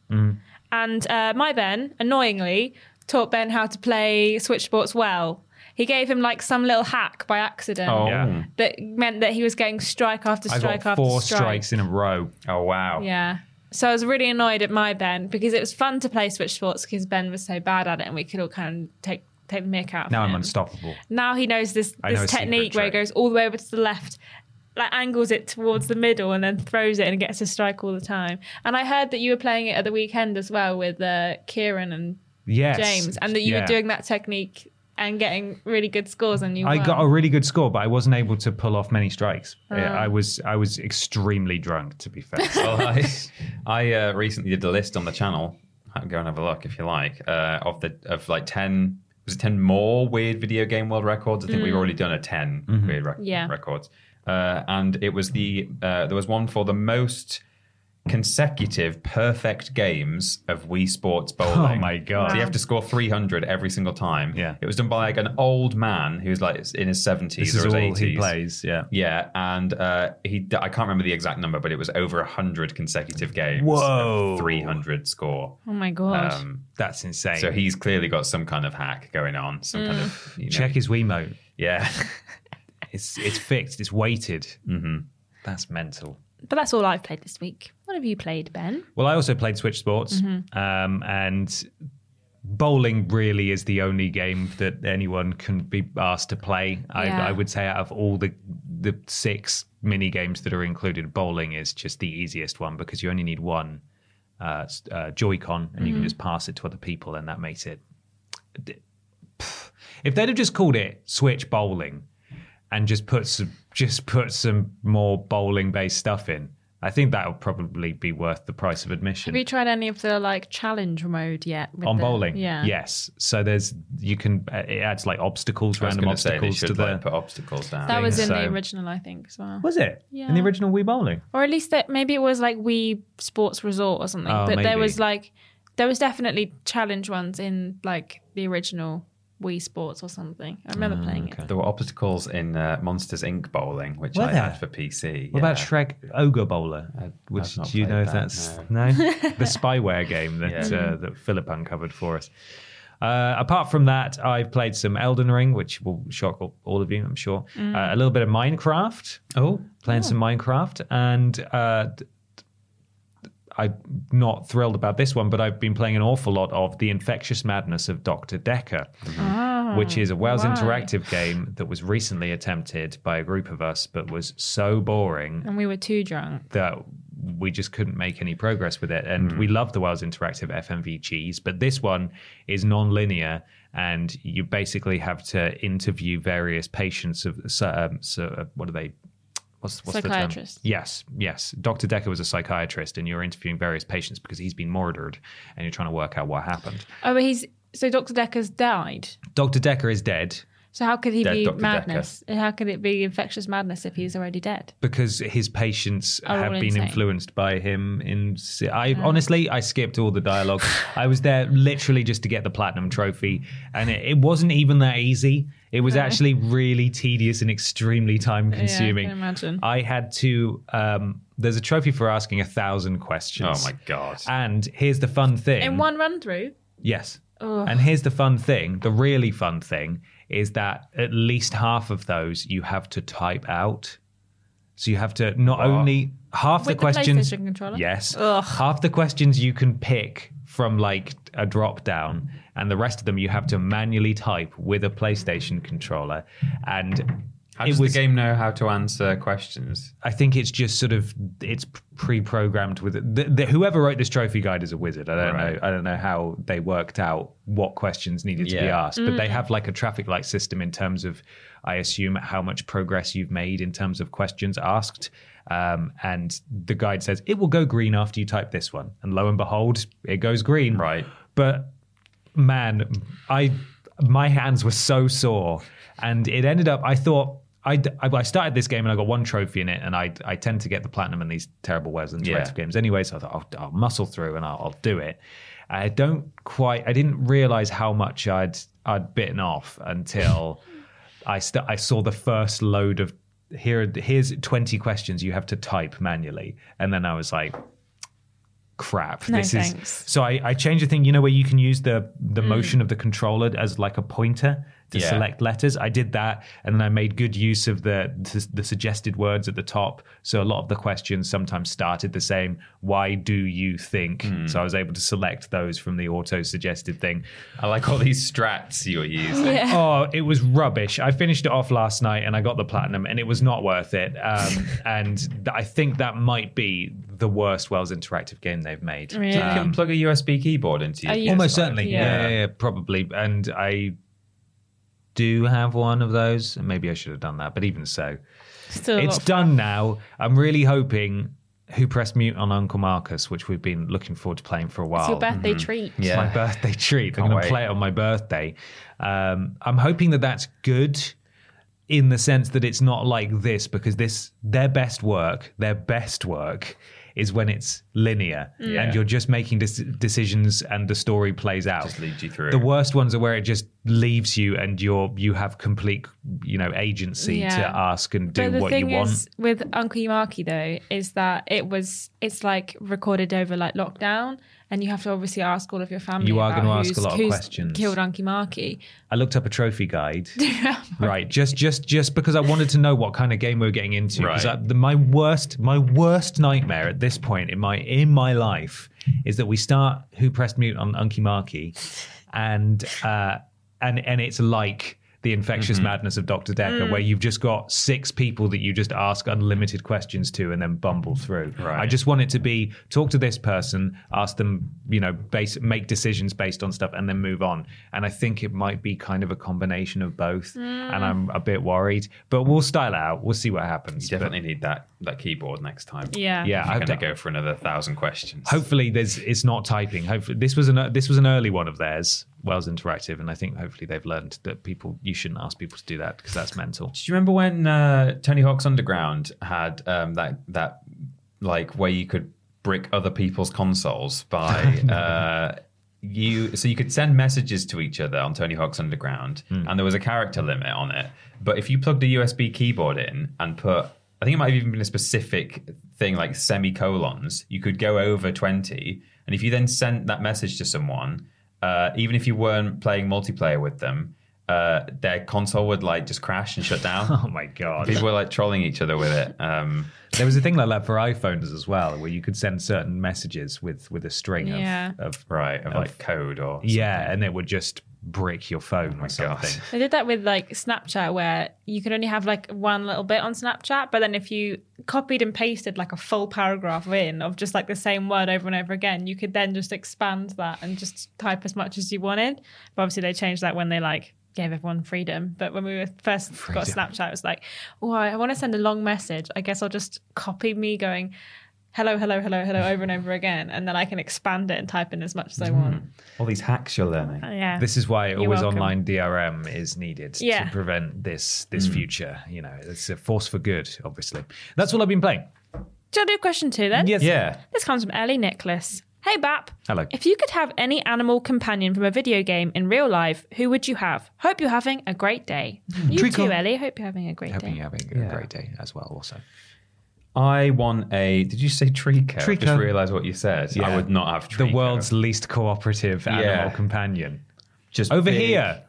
and uh, my Ben annoyingly taught Ben how to play Switch Sports well. He gave him like some little hack by accident Oh. Yeah. that meant that he was getting strike after I strike got after four strike. strikes in a row. Oh, wow. Yeah. So I was really annoyed at my Ben because it was fun to play Switch Sports because Ben was so bad at it and we could all kind of take take the mick out of Now him. I'm unstoppable. Now he knows this, I know this a secret technique where he trick. goes all the way over to the left, like angles it towards the middle and then throws it and gets to strike all the time. And I heard that you were playing it at the weekend as well with uh, Kieran and Yes. James, and that you Yeah. were doing that technique and getting really good scores. And you I won. got a really good score, but I wasn't able to pull off many strikes. Oh. I was I was extremely drunk, to be fair. Well, I, I uh, recently did a list on the channel. Go and have a look if you like. Uh, of the of like ten, was it ten more weird video game world records? I think we've already done a ten weird rec- Yeah. records. Uh, and it was the uh, there was one for the most consecutive perfect games of Wii Sports bowling. Oh my God. So you have to score three hundred every single time. Yeah. It was done by like an old man who's like in his seventies This is or his all eighties. he plays, yeah. Yeah, and uh, he I can't remember the exact number, but it was over one hundred consecutive games. Whoa. of three hundred score. Oh my god! Um, That's insane. so he's clearly got some kind of hack going on, some kind of you know, Check his Wiimote. Yeah, It's it's fixed. It's weighted. Mm-hmm. That's mental. But that's all I've played this week. What have you played, Ben? Well, I also played Switch Sports, Mm-hmm. um, and bowling really is the only game that anyone can be asked to play. I, Yeah. I would say out of all the the six mini games that are included, bowling is just the easiest one because you only need one uh, s- uh, Joy-Con, and Mm-hmm. you can just pass it to other people, and that makes it. If they'd have just called it Switch Bowling and just put some just put some more bowling based stuff in, I think that would probably be worth the price of admission. Have you tried any of the like challenge mode yet? with On the- bowling? Yeah. Yes. So there's you can uh, it adds like obstacles, I was random going to say they obstacles should to the. like, put obstacles down. That was in the So- original, I think, as well. Was it Yeah. in the original Wii Bowling? Or at least that maybe it was like Wii Sports Resort or something. Oh, but there maybe. was like there was definitely challenge ones in like the original Wii Sports or something. I remember Mm, playing it. There were obstacles in uh, Monsters Incorporated bowling, which Were I there? had for P C. What about Shrek Ogre Bowler? I've Which not do you played know if that, that's no, the spyware game that Yeah. uh, that Philip uncovered for us. Uh, apart from that, I've played some Elden Ring, which will shock all, all of you, I'm sure. Uh, a little bit of Minecraft. Oh, Playing some Minecraft, and uh, d- d- I'm not thrilled about this one, but I've been playing an awful lot of The Infectious Madness of Doctor Decker, which is a Wales why? Interactive game that was recently attempted by a group of us, but was so boring And we were too drunk. that we just couldn't make any progress with it. And we love the Wales Interactive F M V cheese, but this one is non-linear, and you basically have to interview various patients of so, um, so uh, what are they? What's, what's the term? Psychiatrist. Yes, yes. Doctor Decker was a psychiatrist, and you're interviewing various patients because he's been murdered, and you're trying to work out what happened. Oh, but he's so Doctor Decker's died. Doctor Decker is dead So how could he Dead be Doctor madness? How could it be infectious madness if he's already dead? because his patients Are have all been insane. influenced by him. In I honestly, I skipped all the dialogue. I was there literally just to get the platinum trophy, and it, it wasn't even that easy. It was actually really tedious and extremely time consuming. Yeah, I can imagine. I had to. Um, there's a trophy for asking a thousand questions. oh my god! And here's the fun thing. In one run through. Yes. And here's the fun thing. The really fun thing is that at least half of those you have to type out. So you have to not only half the With the questions. PlayStation controller? Yes. Ugh. Half the questions you can pick from like a drop down, and the rest of them you have to manually type with a PlayStation controller. And How it does was the game know how to answer questions? I think it's just sort of it's pre-programmed with it. The, the, whoever wrote this trophy guide is a wizard. I don't Right. know. I don't know how they worked out what questions needed to be Yeah. asked, but they have like a traffic light system in terms of, I assume, how much progress you've made in terms of questions asked. Um, and the guide says it will go green after you type this one, and lo and behold, it goes green. Right. But man, I my hands were so sore, and it ended up. I thought. I, I started this game and I got one trophy in it, and I I tend to get the platinum in these terrible Wales Interactive Yeah. games anyway, so I thought I'll, I'll muscle through and I'll, I'll do it. I don't quite, I didn't realize how much I'd I'd bitten off until I st- I saw the first load of here. Here's twenty questions you have to type manually, and then I was like, crap. No, this thanks. is so I, I changed the thing, you know, where you can use the the motion of the controller as like a pointer to Yeah. select letters. I did that, and then I made good use of the, the the suggested words at the top. So a lot of the questions sometimes started the same. Why do you think? So I was able to select those from the auto suggested thing. I like all these strats you're using. Yeah. Oh, it was rubbish. I finished it off last night and I got the platinum, and it was not worth it. Um, and th- I think that might be the worst Wells Interactive game they've made. Really? You can plug a U S B keyboard into your Are you- P S five. Almost certainly. Yeah. Yeah. Yeah, yeah, probably. And I do have one of those. Maybe I should have done that, but even so, Still a it's lot of done now. I'm really hoping Who Pressed Mute on Uncle Marcus, which we've been looking forward to playing for a while. It's your birthday treat. It's Yeah. my birthday treat. I'm Can't going to wait. play it on my birthday. Um, I'm hoping that that's good in the sense that it's not like this, because this their best work, their best work is when it's linear Yeah. and you're just making des- decisions and the story plays out. Just leads you through. The worst ones are where it just leaves you and you're you have complete, you know, agency Yeah. to ask and do But the what thing you want. is, with Uncle Marky though, is that it was it's like recorded over like lockdown, and you have to obviously ask all of your family. You are about gonna ask who's- a lot of who's questions. Killed Uncle Marky. I looked up a trophy guide, right? Just, just, just because I wanted to know what kind of game we were getting into. Because Right. the, my worst, my worst nightmare at this point in my in my life is that we start Who Pressed Mute on Unky Marky, and uh, and and it's like The Infectious Mm-hmm. Madness of Doctor Decker, where you've just got six people that you just ask unlimited questions to and then bumble through. Right. I just want it to be talk to this person, ask them, you know, base, make decisions based on stuff, and then move on. And I think it might be kind of a combination of both, and I'm a bit worried. But we'll style it out. We'll see what happens. You But definitely need that that keyboard next time. Yeah. Yeah, If you're I've going to done- go for another thousand questions. hopefully there's it's not typing. Hopefully this was an this was an early one of theirs, Wells Interactive, and I think hopefully they've learned that people you shouldn't ask people to do that because that's mental. Do you remember when uh, Tony Hawk's Underground had um, that that like where you could brick other people's consoles by uh, you, so you could send messages to each other on Tony Hawk's Underground, and there was a character limit on it. But if you plugged a U S B keyboard in and put, I think it might have even been a specific thing like semicolons, you could go over twenty, and if you then sent that message to someone, uh, even if you weren't playing multiplayer with them, uh, their console would like just crash and shut down. Oh my god! People were like trolling each other with it. Um, There was a thing like that for iPhones as well, where you could send certain messages with with a string Yeah. of, of right, of like code or something. yeah, and it would just brick your phone or God. something. They did that with like Snapchat, where you could only have like one little bit on Snapchat, but then if you copied and pasted like a full paragraph in of just like the same word over and over again, you could then just expand that and just type as much as you wanted. But obviously they changed that when they like gave everyone freedom. But when we were first got Snapchat, it was like, oh, I want to send a long message. I guess I'll just copy me going hello, hello, hello, hello over and over again, and then I can expand it and type in as much as I want. all these hacks you're learning. Uh, yeah. This is why You're always welcome. online D R M is needed Yeah. to prevent this this future. You know, it's a force for good. Obviously, that's what I've been playing. Do I do question two then? Yes. Yeah. This comes from Ellie Nicholas. Hey, Bap. Hello. If you could have any animal companion from a video game in real life, who would you have? Hope you're having a great day. You Trico. too, Ellie. Hope you're having a great Hoping day. you're having a Yeah. great day as well. Also, I want a. Did you say Trico? I Trico. just realised what you said. I would not have Trico. the world's least cooperative animal Yeah. companion. just Over big- here.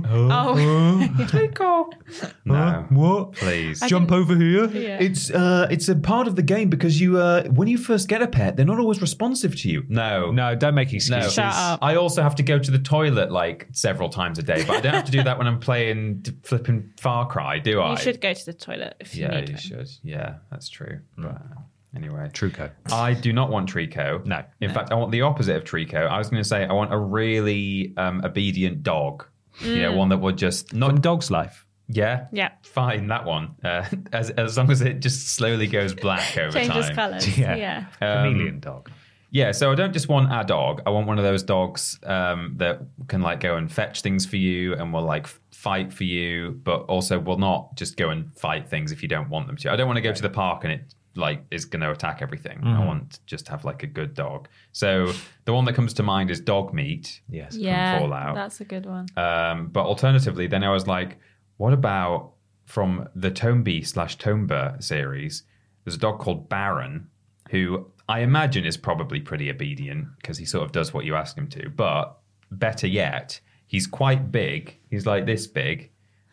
Oh, Trico. No, What? please. Jump over here. Yeah. It's uh, it's a part of the game because you uh, when you first get a pet, they're not always responsive to you. No, No, don't make No, excuses. Shut up. I also have to go to the toilet like several times a day, but I don't have to do that when I'm playing d- flipping Far Cry, do I? You should go to the toilet if you Yeah, need you to. should. Yeah, that's true. But anyway, Truco. I do not want Trico. No. In fact, I want the opposite of Trico. I was going to say I want a really um, obedient dog. You know, one that would just not. From Dog's Life. Yeah. Yeah. Fine, that one. Uh, as as long as it just slowly goes black over Changes time. colours. Yeah. Yeah. Um, Chameleon dog. Yeah, so I don't just want a dog. I want one of those dogs um, that can like go and fetch things for you and will like f- fight for you, but also will not just go and fight things if you don't want them to. I don't want to go to the park and it like is going to attack everything. I want to just have like a good dog. So the one that comes to mind is Dog Meat. Yes. Yeah, Fallout. that's a good one. Um, but alternatively, then I was like, what about from the Tombi slash Tomba series? There's a dog called Baron, who I imagine is probably pretty obedient because he sort of does what you ask him to. But better yet, He's quite big. He's like this big.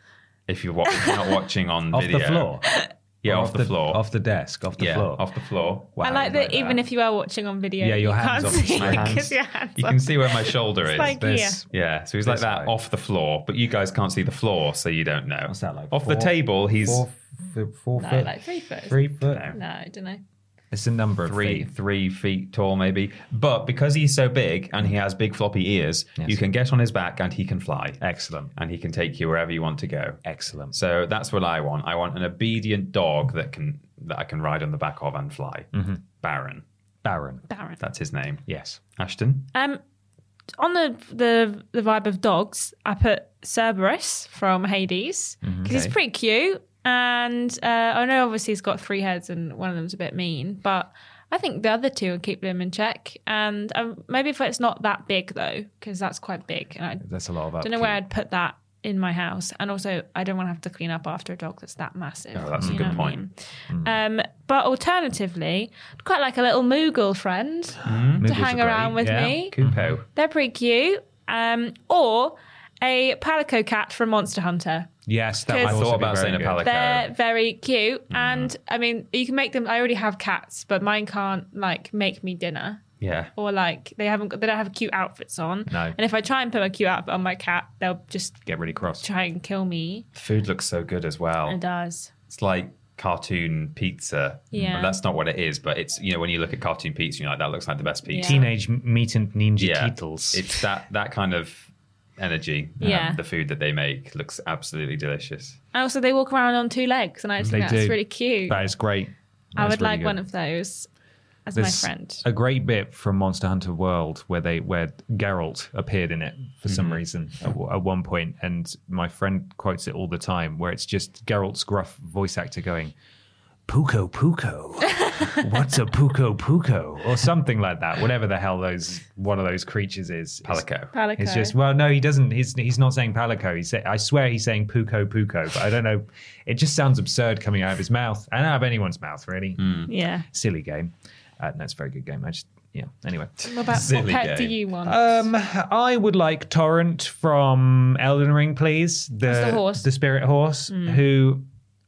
If you're wa- not watching on Off video. the floor. Yeah, Or off, the, floor. Off the desk, off the yeah, floor. off the floor. Wow. I like that even that. if you are watching on video, Yeah, your you hands can't off the see My it hands. because your hands You are- can see where my shoulder It's is. like This- here. Yeah, so he's like This that way. off the floor, but you guys can't see the floor, so you don't know. What's that like? Off Four- the table, he's Four, f- four No, foot? like three foot. Three foot? No, I don't know. It's a number of three feet. three feet tall, maybe. But because he's so big and he has big floppy ears, Yes. you can get on his back and he can fly. Excellent. And he can take you wherever you want to go. Excellent. So that's what I want. I want an obedient dog that can that I can ride on the back of and fly. Mm-hmm. Baron. Baron. Baron. That's his name. Yes. Ashton. Um, on the the the vibe of dogs, I put Cerberus from Hades because Okay. he's pretty cute, and uh, I know obviously he's got three heads and one of them's a bit mean, but I think the other two will keep them in check. And um, maybe if it's not that big though, because that's quite big, and I That's a lot of don't know upkeep. where I'd put that in my house. And also, I don't want to have to clean up after a dog that's that massive. Oh, that's a you good know what I point. mean? Um, but alternatively, I'd quite like a little Moogle friend to Moogles hang are around great, with yeah. me. Kupo. They're pretty cute. Um, or a Palico cat from Monster Hunter. Yes, that Because- would I also thought be about very saying a good. Palico. They're very cute. Mm. And I mean, you can make them. I already have cats, but mine can't like make me dinner. Yeah. Or like they haven't got, they don't have cute outfits on. No. And if I try and put a cute outfit on my cat, they'll just Get really cross. try and kill me. Food looks so good as well. It does. It's like cartoon pizza. Yeah. But that's not what it is, but it's, you know, when you look at cartoon pizza, you're like, that looks like the best pizza. Yeah. Teenage Mutant Ninja Yeah. Turtles. It's that, that kind of energy. Um, Yeah. The food that they make looks absolutely delicious. And also, they walk around on two legs, and I just think They that's do. really cute. That is great. I That's would really like good. one of those as There's my friend. a great bit from Monster Hunter World where they where Geralt appeared in it for some reason at, w- at one point, and my friend quotes it all the time, where it's just Geralt's gruff voice actor going, "Puko Puko, what's a Puko Puko?" or something like that. Whatever the hell those one of those creatures is. It's- Palico. Palico. It's just well, no, he doesn't. He's he's not saying Palico. He's say, I swear he's saying Puko Puko, but I don't know. It just sounds absurd coming out of his mouth and out of anyone's mouth, really. Yeah. Silly game. Uh, no, it's a very good game. I just yeah. Anyway, What about what Silly pet do game. you want? um, I would like Torrent from Elden Ring, please. The That's the horse. the spirit horse, who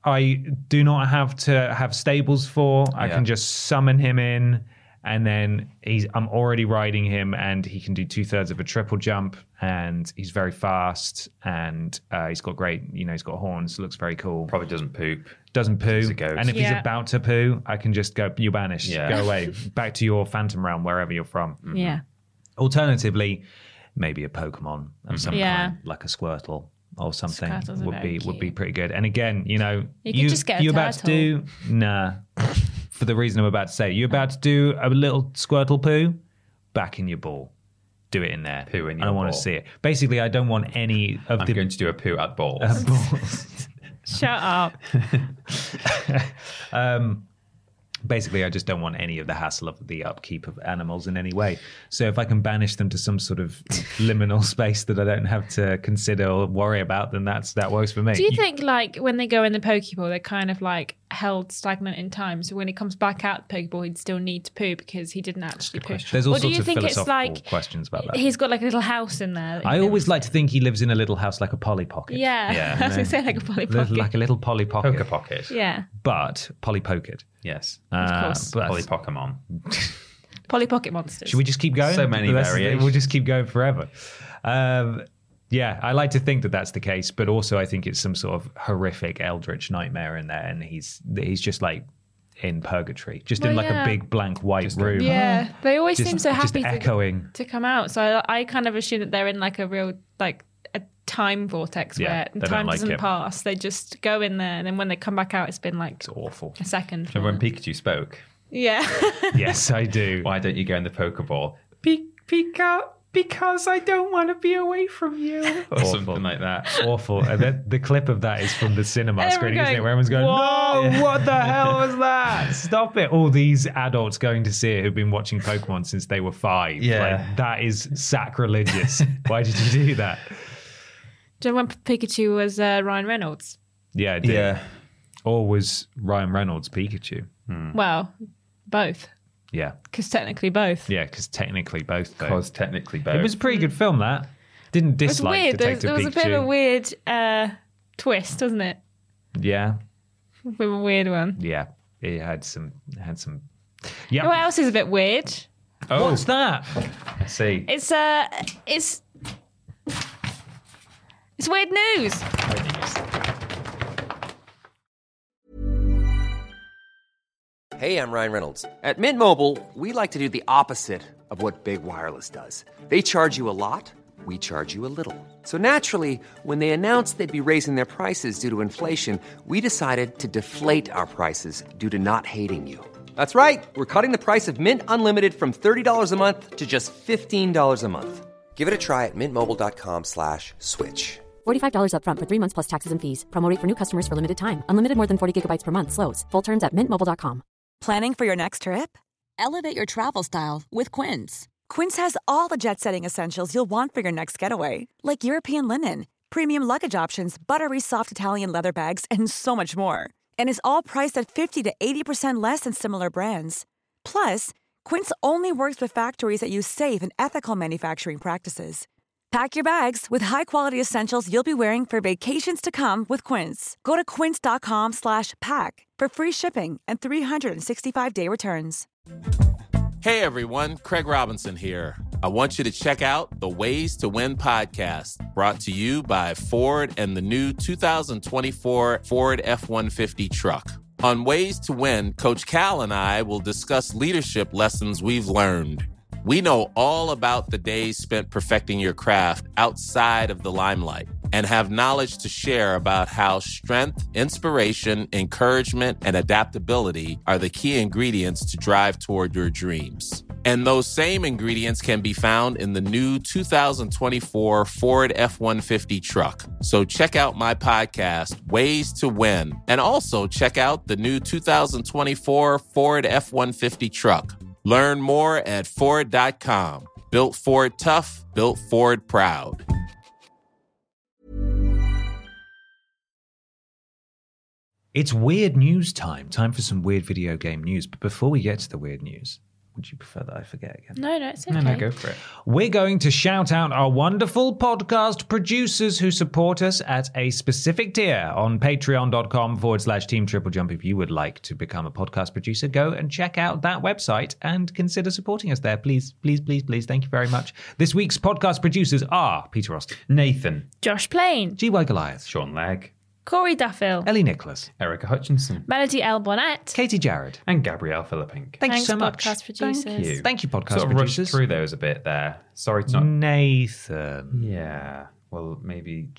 I do not have to have stables for. I Yeah. can just summon him in, and then he's. I'm already riding him, and he can do two thirds of a triple jump, and he's very fast, and uh, he's got great. You know, he's got horns. Looks very cool. Probably doesn't poop. Doesn't poo, He's a ghost. and if he's Yeah. about to poo, I can just go. You're banished. Yeah. Go away. Back to your phantom realm, wherever you're from. yeah. Alternatively, maybe a Pokemon of some Yeah. kind, like a Squirtle or something, Squirtles are would very be would be cute. pretty good. And again, you know, You could just get a you're about to do nah. For the reason I'm about to say, you're about to do a little Squirtle poo, back in your ball. Do it in there. Poo in I your don't want to ball. see it. Basically, I don't want any of I'm the going to do a poo at balls. uh, balls. Shut up. um, basically, I just don't want any of the hassle of the upkeep of animals in any way. So if I can banish them to some sort of liminal space that I don't have to consider or worry about, then that's that works for me. Do you think like when they go in the Pokeball, they're kind of like held stagnant in time? So when he comes back out the Pokeball, he'd still need to poo because he didn't actually poo. There's all or do sorts you of think it's philosophical like questions about that. he's got like a little house in there? that he I always lives- like to think he lives in a little house like a Polly Pocket. Yeah, Yeah. I was gonna say like a Polly Little- Pocket. like a little Polly Pocket. Poker pocket. Yeah, But Polly Pocket. Yes. Uh, course. but Polly Pokemon. Polly Pocket monsters. Should we just keep going? So many That's- variations. We'll just keep going forever. Um, yeah, I like to think that that's the case, but also I think it's some sort of horrific eldritch nightmare in there, and he's he's just like in purgatory, just in Well, like yeah. a big blank white room. Yeah, they always Just- seem so just happy to, echoing. to come out. So I, I kind of assume that they're in like a real like a time vortex Yeah, where they don't time like doesn't it. pass. They just go in there, and then when they come back out, it's been like It's awful. a second. for Remember when them. Pikachu spoke? Yeah. Yes, I do. Why don't you go in the Pokeball? Pe- Pika, because I don't want to be away from you. Or Awful. something like that. Awful. And then the clip of that is from the cinema And screening, everyone isn't it? going, Where everyone's going, "Whoa." no, what the hell was that? Stop it. All these adults going to see it who've been watching Pokemon since they were five. Yeah. Like, that is sacrilegious. Why did you do that? Do you know when Pikachu was uh, Ryan Reynolds? Yeah, it did. Yeah. Or was Ryan Reynolds Pikachu? Well, both. Yeah. Because technically both. Yeah, because technically both. Though. Because technically both. It was a pretty good film, that. Didn't It was dislike weird. There was, Detective there was a bit of a Pikachu. weird uh, twist, wasn't it? Yeah, A bit of a weird one. yeah. It had some. It had some. You Yeah. know what else is a bit weird? Oh, What's that? I see. It's uh, it's it's weird news. Hey, I'm Ryan Reynolds. At Mint Mobile, we like to do the opposite of what Big Wireless does. They charge you a lot, we charge you a little. So naturally, when they announced they'd be raising their prices due to inflation, we decided to deflate our prices due to not hating you. That's right. We're cutting the price of Mint Unlimited from thirty dollars a month to just fifteen dollars a month. Give it a try at mintmobile.com slash switch. forty-five dollars up front for three months plus taxes and fees. Promo rate for new customers for limited time. Unlimited more than forty gigabytes per month. Slows full terms at mint mobile dot com. Planning for your next trip? Elevate your travel style with Quince. Quince has all the jet-setting essentials you'll want for your next getaway, like European linen, premium luggage options, buttery soft Italian leather bags, and so much more. And is all priced at fifty to eighty percent less than similar brands. Plus, Quince only works with factories that use safe and ethical manufacturing practices. Pack your bags with high-quality essentials you'll be wearing for vacations to come with Quince. Go to quince.com slash pack for free shipping and three sixty-five day returns. Hey everyone, Craig Robinson here. I want you to check out the Ways to Win podcast, brought to you by Ford and the new two thousand twenty-four Ford F one fifty truck. On Ways to Win, Coach Cal and I will discuss leadership lessons we've learned. We know all about the days spent perfecting your craft outside of the limelight and have knowledge to share about how strength, inspiration, encouragement, and adaptability are the key ingredients to drive toward your dreams. And those same ingredients can be found in the new two thousand twenty-four Ford F one fifty truck. So check out my podcast, Ways to Win, and also check out the new two thousand twenty-four Ford F one fifty truck. Learn more at Ford dot com. Built Ford tough, built Ford proud. It's weird news time. Time for some weird video game news. But before we get to the weird news, would you prefer that I forget again? No, no, it's okay. No, no, go for it. We're going to shout out our wonderful podcast producers who support us at a specific tier on patreon.com forward slash team triple jump. If you would like to become a podcast producer, go and check out that website and consider supporting us there. Please, please, please, please. Thank you very much. This week's podcast producers are Peter Austin, Nathan, Josh Plain, G Y Goliath, Sean Legg, Corey Duffield, Ellie Nicholas, Erica Hutchinson, Melody L. Bonnet. Katie Jarrett. and Gabrielle Philippink. Thank Thanks, you so much. podcast producers. Thank you. Thank you, podcast Sort of rushed producers. through those a bit there. Sorry to not. Nathan. Yeah. Well, maybe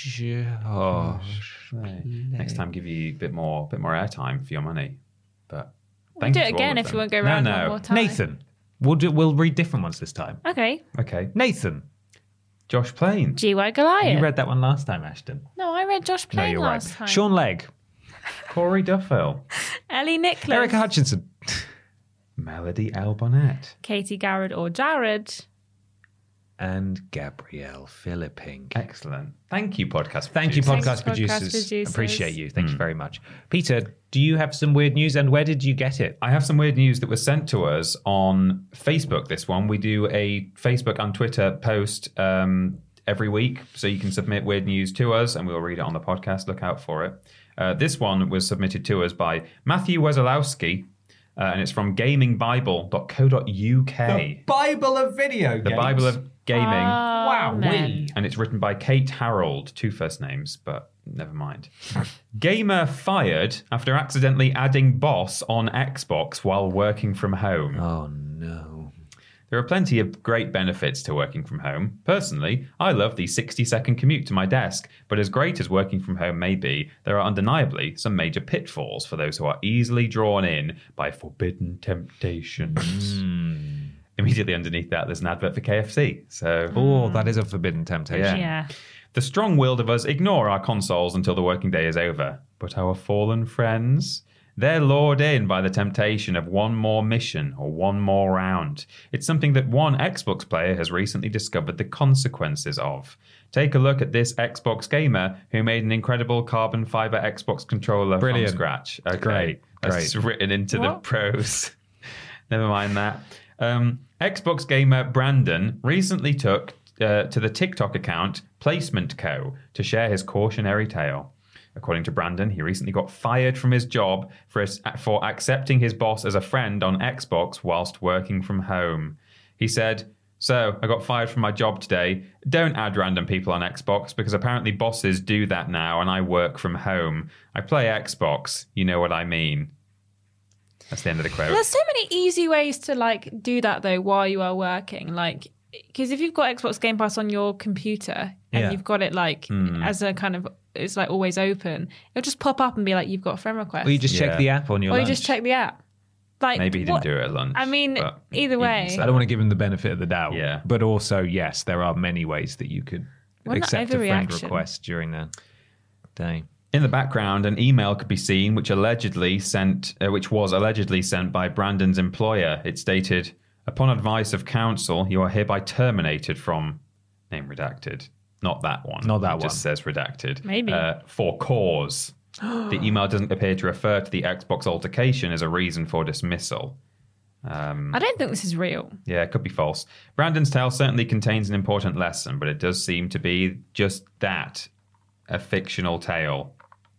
Josh. next time give you a bit more, bit more airtime for your money. But We'll thank do you it to all again of if them. you want to go No, around no. one more time. Nathan. We'll do. We'll read different ones this time. Okay. Okay. Nathan. Josh Plain. G Y Goliath. You read that one last time, Ashton. No, I read Josh No, Plain you're right. last time. Sean Legg. Corey Duffield. Ellie Nicholas. Erica Hutchinson. Melody L. Bonnet. Katie Garrett or Jared. And Gabrielle Philippink. Excellent. Thank you, podcast Thank you, producers. podcast Thanks, podcast producers. producers. Appreciate you. Thank you very much. Peter, do you have some weird news and where did you get it? I have some weird news that was sent to us on Facebook. This one, we do a Facebook and Twitter post um, every week, so you can submit weird news to us and we'll read it on the podcast. Look out for it. Uh, this one was submitted to us by Matthew Wesolowski, uh, and it's from gaming bible dot co dot U K. Bible of video The Bible of Gaming. Wow, we. And it's written by Kate Harold, two first names, but never mind. Gamer fired after accidentally adding boss on Xbox while working from home. Oh, no. There are plenty of great benefits to working from home. Personally, I love the sixty-second commute to my desk, but as great as working from home may be, there are undeniably some major pitfalls for those who are easily drawn in by forbidden temptations. Immediately underneath that, there's an advert for K F C. So, Oh, that is a forbidden temptation. Yeah. the strong-willed of us ignore our consoles until the working day is over. But our fallen friends, they're lured in by the temptation of one more mission or one more round. It's something that one Xbox player has recently discovered the consequences of. Take a look at this Xbox gamer who made an incredible carbon fiber Xbox controller Brilliant. from scratch. Okay, Great, that's great. written into What? the pros. Never mind that. Um, Xbox gamer Brandon recently took uh, to the TikTok account Placement Co. to share his cautionary tale. According to Brandon, he recently got fired from his job for, his, for accepting his boss as a friend on Xbox whilst working from home. He said, "So, I got fired from my job today. Don't add random people on Xbox because apparently bosses do that now and I work from home. I play Xbox. You know what I mean." That's the end of the quote. There's so many easy ways to like do that though while you are working. Like, because if you've got Xbox Game Pass on your computer and Yeah. you've got it like Mm. as a kind of, it's like always open, it'll just pop up and be like, you've got a friend request. Or you just Yeah. check the app on your Or you lunch. just check the app. Like, Maybe he didn't what- do it at lunch. I mean, but either even way. so. I don't want to give him the benefit of the doubt. Yeah. But also, yes, there are many ways that you could Well, not accept a friend overreaction. request during the day. In the background, an email could be seen, which allegedly sent, uh, which was allegedly sent by Brandon's employer. It stated, "Upon advice of counsel, you are hereby terminated from," name redacted. Not that one. Not that it just one. says redacted. Maybe. Uh, for cause. The email doesn't appear to refer to the Xbox altercation as a reason for dismissal. Um, I don't think this is real. Yeah, it could be false. Brandon's tale certainly contains an important lesson, but it does seem to be just that, a fictional tale.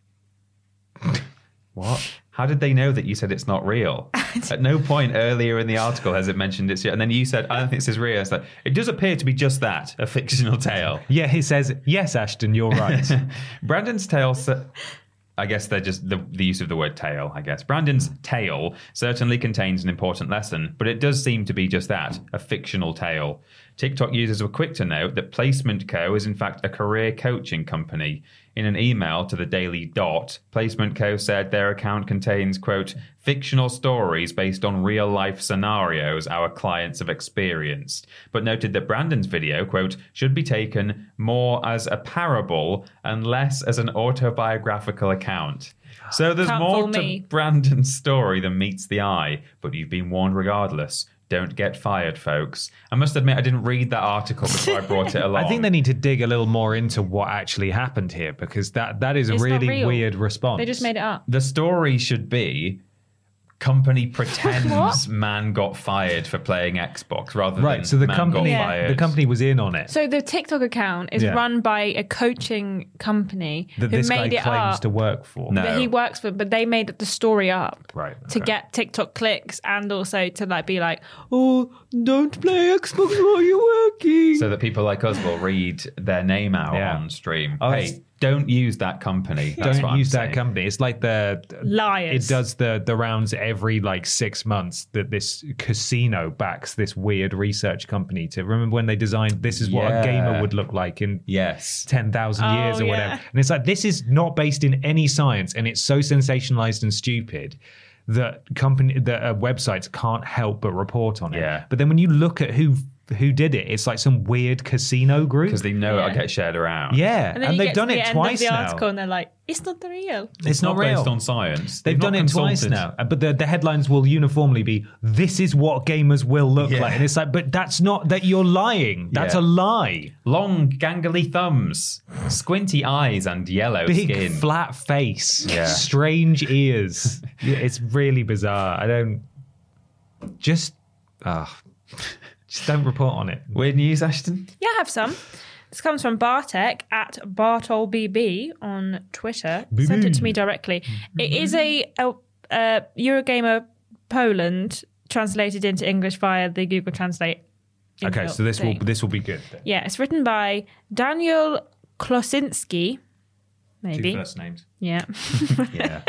What? How did they know that you said it's not real? At no point earlier in the article has it mentioned it's... And then you said, I don't think this is real. It's like, it does appear to be just that, a fictional tale. Yeah, he says, yes, Ashton, you're right. Brandon's tale... Se- I guess they're just the, the use of the word tale, I guess. Brandon's tale certainly contains an important lesson, but it does seem to be just that, a fictional tale. TikTok users were quick to note that Placement Co. is in fact a career coaching company. In an email to the Daily Dot, Placement Co. said their account contains, quote, fictional stories based on real-life scenarios our clients have experienced, but noted that Brandon's video, quote, should be taken more as a parable and less as an autobiographical account. So there's Can't more fool to me. Brandon's story than meets the eye, but you've been warned regardless. Don't get fired, folks. I must admit, I didn't read that article before I brought it along. I think they need to dig a little more into what actually happened here because that, that is a It's not really real. weird response. They just made it up. The story should be company pretends man got fired for playing Xbox rather than Right, so the man company, got fired. the company was in on it. So the TikTok account is Yeah. run by a coaching company That who this guy made it claims up. to work for. No. That he works for, but they made the story up Right, to okay. get TikTok clicks and also to like be like, oh, don't play Xbox while you're working. So that people like us will read their name out Yeah. on stream. Oh, hey, it's- don't use that company. That's what Don't I'm use that saying. company. It's like the Liars. It does the the rounds every like six months that this casino backs this weird research company to remember when they designed this is what Yeah. a gamer would look like in Yes. ten thousand Oh, years or yeah. whatever. And it's like this is not based in any science and it's so sensationalized and stupid that company that uh, websites can't help but report on it. Yeah. But then when you look at who who did it, it's like some weird casino group. Because they know Yeah. it'll get shared around. Yeah, and and, then you they've get done to the it end twice of the now. article and they're like, it's not real. It's, not, real. based on science. They've done not it twice consulted. now, but the, the headlines will uniformly be, "This is what gamers will look Yeah. like," and it's like, but that's not that you're lying. That's Yeah. a lie. Long, gangly thumbs, squinty eyes, and yellow Big skin. flat face, Yeah. strange ears. Yeah, it's really bizarre. I don't just, ah, just don't report on it. Weird news, Ashton? Yeah, I have some. This comes from Bartek at BartolBB on Twitter. Sent it to me directly. It is a, a, a Eurogamer Poland translated into English via the Google Translate. Okay, input so this will thing. this will be good. Then. Yeah, it's written by Daniel Klosinski. Maybe. Two first names. Yeah. Yeah.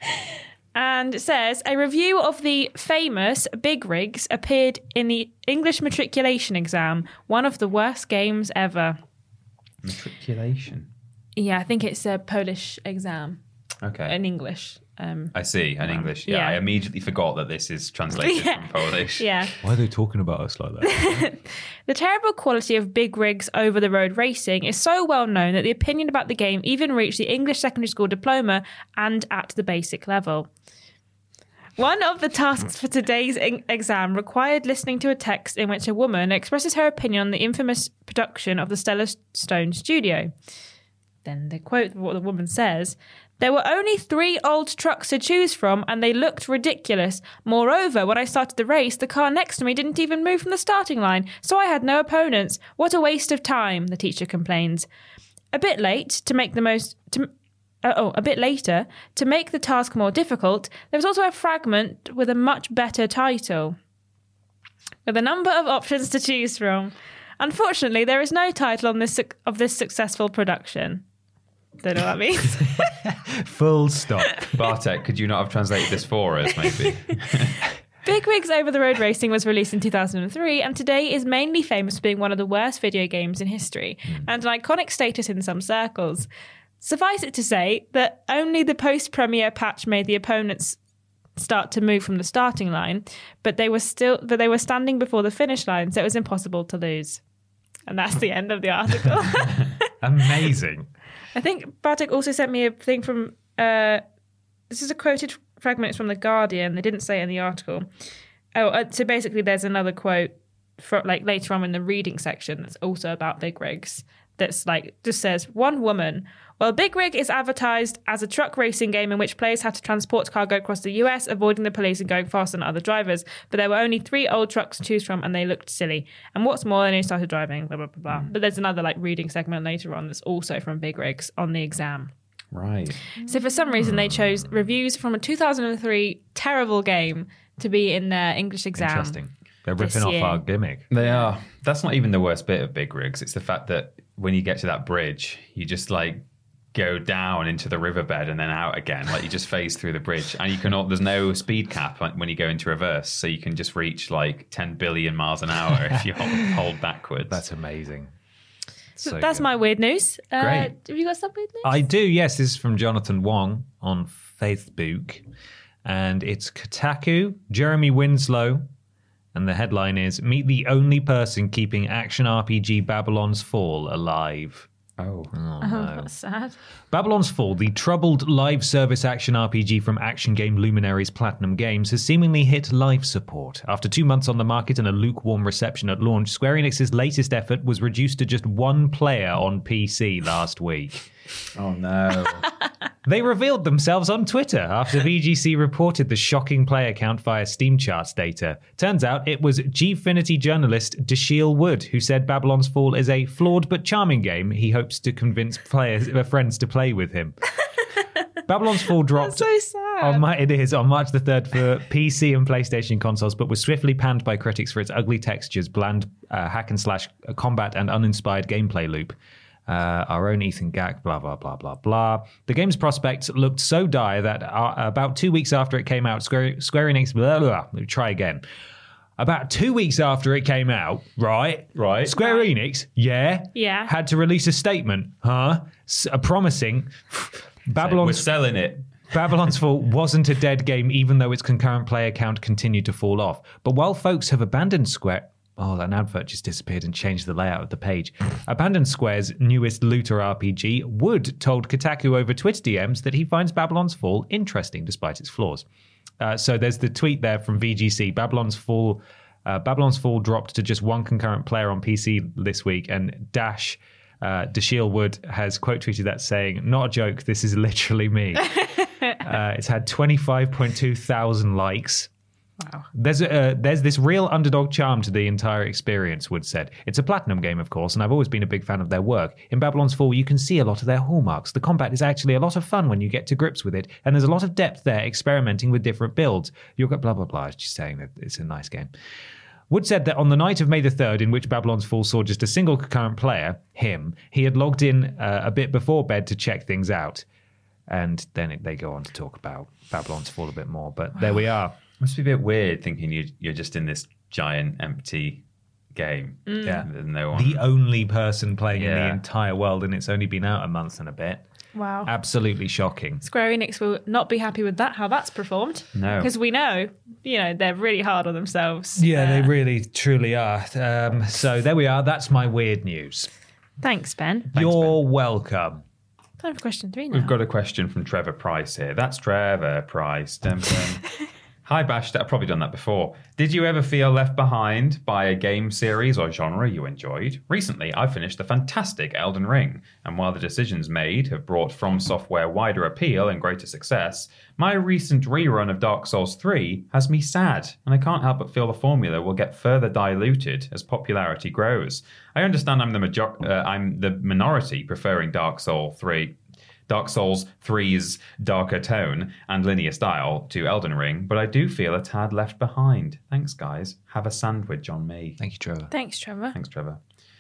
And it says, a review of the famous Big Rigs appeared in the English matriculation exam, one of the worst games ever. Matriculation. Yeah, I think it's a Polish exam Okay. in English. Um, I see. An English. Yeah, Yeah. I immediately forgot that this is translated Yeah. from Polish. yeah. Why are they talking about us like that? The terrible quality of Big Rigs over-the-road racing is so well known that the opinion about the game even reached the English secondary school diploma and at the basic level. One of the tasks for today's in- exam required listening to a text in which a woman expresses her opinion on the infamous production of the Stellar Stone studio. then the quote, what the woman says, there were only three old trucks to choose from and they looked ridiculous. Moreover, when I started the race, the car next to me didn't even move from the starting line, so I had no opponents. What a waste of time, the teacher complains. A bit late to make the most... To, uh, oh, a bit later, to make the task more difficult, there was also a fragment with a much better title, with a number of options to choose from. Unfortunately, there is no title on this of this successful production. Don't know what that means. Full stop. Bartek, could you not have translated this for us, maybe? Big Rigs Over the Road Racing was released in two thousand three and today is mainly famous for being one of the worst video games in history mm. and an iconic status in some circles. Suffice it to say that only the post-premiere patch made the opponents start to move from the starting line, but they were still but they were standing before the finish line, so it was impossible to lose. And that's the end of the article. Amazing. I think Bartek also sent me a thing from, uh, this is a quoted fragment from The Guardian. They didn't say it in the article. Oh, uh, so basically there's another quote for, like later on in the reading section that's also about big rigs. That's like, just says, one woman. Well, Big Rig is advertised as a truck racing game in which players have to transport cargo across the U S, avoiding the police and going faster than other drivers. But there were only three old trucks to choose from and they looked silly. And what's more, they only started driving, blah, blah, blah, blah. Mm. But there's another like reading segment later on that's also from Big Rigs on the exam. Right. So for some reason, they chose reviews from a two thousand three terrible game to be in their English exam. Interesting. They're ripping off our gimmick. They are. That's not even the worst bit of Big Rigs. It's the fact that when you get to that bridge, you just like go down into the riverbed and then out again. Like you just phase through the bridge, and you can. There's no speed cap when you go into reverse, so you can just reach like ten billion miles an hour if you hold, hold backwards. That's amazing. So, so that's good. my weird news. Uh, Great. Have you got some weird news? I do. Yes, this is from Jonathan Wong on Facebook, and it's Kotaku, Jeremy Winslow. And the headline is, meet the only person keeping action R P G Babylon's Fall alive. Oh. Oh, no. Oh, that's sad. Babylon's Fall, the troubled live service action R P G from action game luminaries Platinum Games, has seemingly hit life support. After two months on the market and a lukewarm reception at launch, Square Enix's latest effort was reduced to just one player on P C last week. Oh, no. They revealed themselves on Twitter after V G C reported the shocking player count via Steam charts data. Turns out it was Gfinity journalist Dashiell Wood who said Babylon's Fall is a flawed but charming game he hopes to convince players, uh, friends to play with him. Babylon's Fall dropped That's so sad. on my, it is on March the third for P C and PlayStation consoles, but was swiftly panned by critics for its ugly textures, bland uh, hack and slash combat, and uninspired gameplay loop. Uh, our own Ethan Gack, blah, blah, blah, blah, blah. The game's prospects looked so dire that uh, about two weeks after it came out, Square, Square Enix, blah, blah, blah, try again. About two weeks after it came out, right? Right. Square Right. Enix, yeah, Yeah. had to release a statement, huh? S- uh, promising Babylon's... We're selling it. Babylon's Fall wasn't a dead game, even though its concurrent player count continued to fall off. But while folks have abandoned Square... Oh, an advert just disappeared and changed the layout of the page. Abandoned Square's newest looter R P G, Wood told Kotaku over Twitter D Ms that he finds Babylon's Fall interesting despite its flaws. Uh, so there's the tweet there from V G C. Babylon's Fall, uh, Babylon's Fall dropped to just one concurrent player on P C this week, and Dash uh, Dashiell Wood has quote tweeted that saying, "Not a joke, this is literally me." uh, it's had twenty-five point two thousand likes. Wow. There's a, uh, there's this real underdog charm to the entire experience, Wood said. It's a Platinum game, of course, and I've always been a big fan of their work. In Babylon's Fall, you can see a lot of their hallmarks. The combat is actually a lot of fun when you get to grips with it, and there's a lot of depth there experimenting with different builds. You'll get blah, blah, blah. She's saying that it's a nice game. Wood said that on the night of May the third, in which Babylon's Fall saw just a single concurrent player, him, he had logged in uh, a bit before bed to check things out. And then it, they go on to talk about Babylon's Fall a bit more. But there we are. Must be a bit weird thinking you, you're just in this giant empty game. Mm. Yeah. There's no one. The only person playing in the Yeah. entire world, and it's only been out a month and a bit. Wow. Absolutely shocking. Square Enix will not be happy with that, how that's performed. No. Because we know, you know, they're really hard on themselves. Yeah, Uh, they really, truly are. Um, so there we are. That's my weird news. Thanks, Ben. You're welcome. Time for question three now. We've got a question from Trevor Price here. That's Trevor Price. Dum, dum. Hi, Bash. I've probably done that before. Did you ever feel left behind by a game series or genre you enjoyed? Recently, I finished the fantastic Elden Ring, and while the decisions made have brought From Software wider appeal and greater success, my recent rerun of Dark Souls three has me sad, and I can't help but feel the formula will get further diluted as popularity grows. I understand I'm the major- uh, I'm the minority preferring Dark Souls three. Dark Souls three's darker tone and linear style to Elden Ring, but I do feel a tad left behind. Thanks, guys. Have a sandwich on me. Thank you, Trevor. Thanks, Trevor. Thanks, Trevor.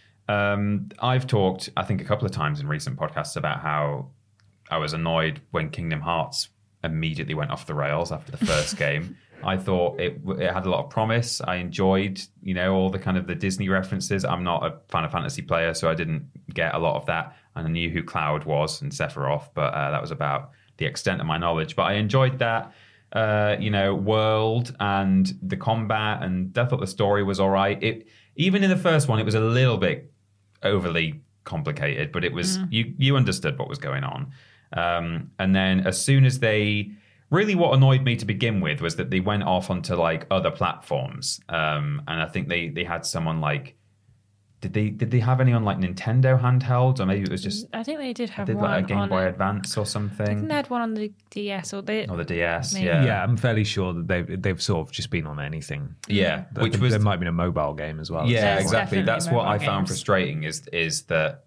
Um, I've talked, I think, a couple of times in recent podcasts about how I was annoyed when Kingdom Hearts immediately went off the rails after the first game. I thought it it had a lot of promise. I enjoyed, you know, all the kind of the Disney references. I'm not a Final Fantasy player, so I didn't get a lot of that. And I knew who Cloud was and Sephiroth, but uh, that was about the extent of my knowledge. But I enjoyed that, uh, you know, world and the combat, and I thought the story was all right. It even in the first one, it was a little bit overly complicated, but it was mm. you you understood what was going on. Um, and then as soon as they really what annoyed me to begin with was that they went off onto like other platforms. Um, and I think they, they had someone like, did they did they have any on like Nintendo handhelds, or maybe it was just? I think they did have did one like a Game on Boy it. Advance or something. I think they had one on the D S or the or the D S. maybe. Yeah, Yeah, I'm fairly sure that they've they've sort of just been on anything. Yeah, There- which was there might have been a mobile game as well. yeah, There's exactly. definitely That's what mobile I found games. frustrating is is that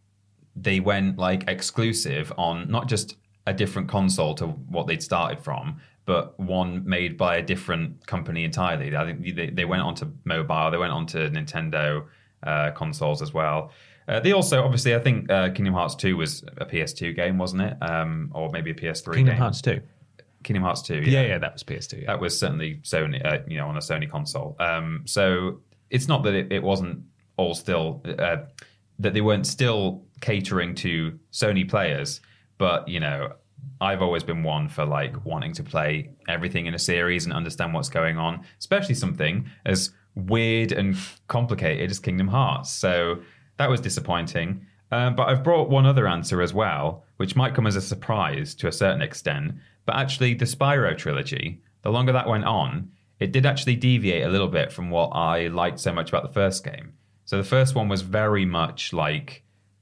they went like exclusive on not just a different console to what they'd started from, but one made by a different company entirely. I think they, they went onto mobile, they went onto Nintendo uh, consoles as well. Uh, they also, obviously, I think uh, Kingdom Hearts two was a P S two game, wasn't it? Um, or maybe a P S three Kingdom game. Hearts two. Kingdom Hearts two, yeah. Yeah, yeah, that was P S two. Yeah. That was certainly Sony, uh, you know, on a Sony console. Um, so it's not that it, it wasn't all still, uh, that they weren't still catering to Sony players, but, you know, I've always been one for like wanting to play everything in a series and understand what's going on, especially something as weird and complicated as Kingdom Hearts. So that was disappointing. Um, but I've brought one other answer as well, which might come as a surprise to a certain extent. But actually, the Spyro trilogy, the longer that went on, it did actually deviate a little bit from what I liked so much about the first game. So the first one was very much like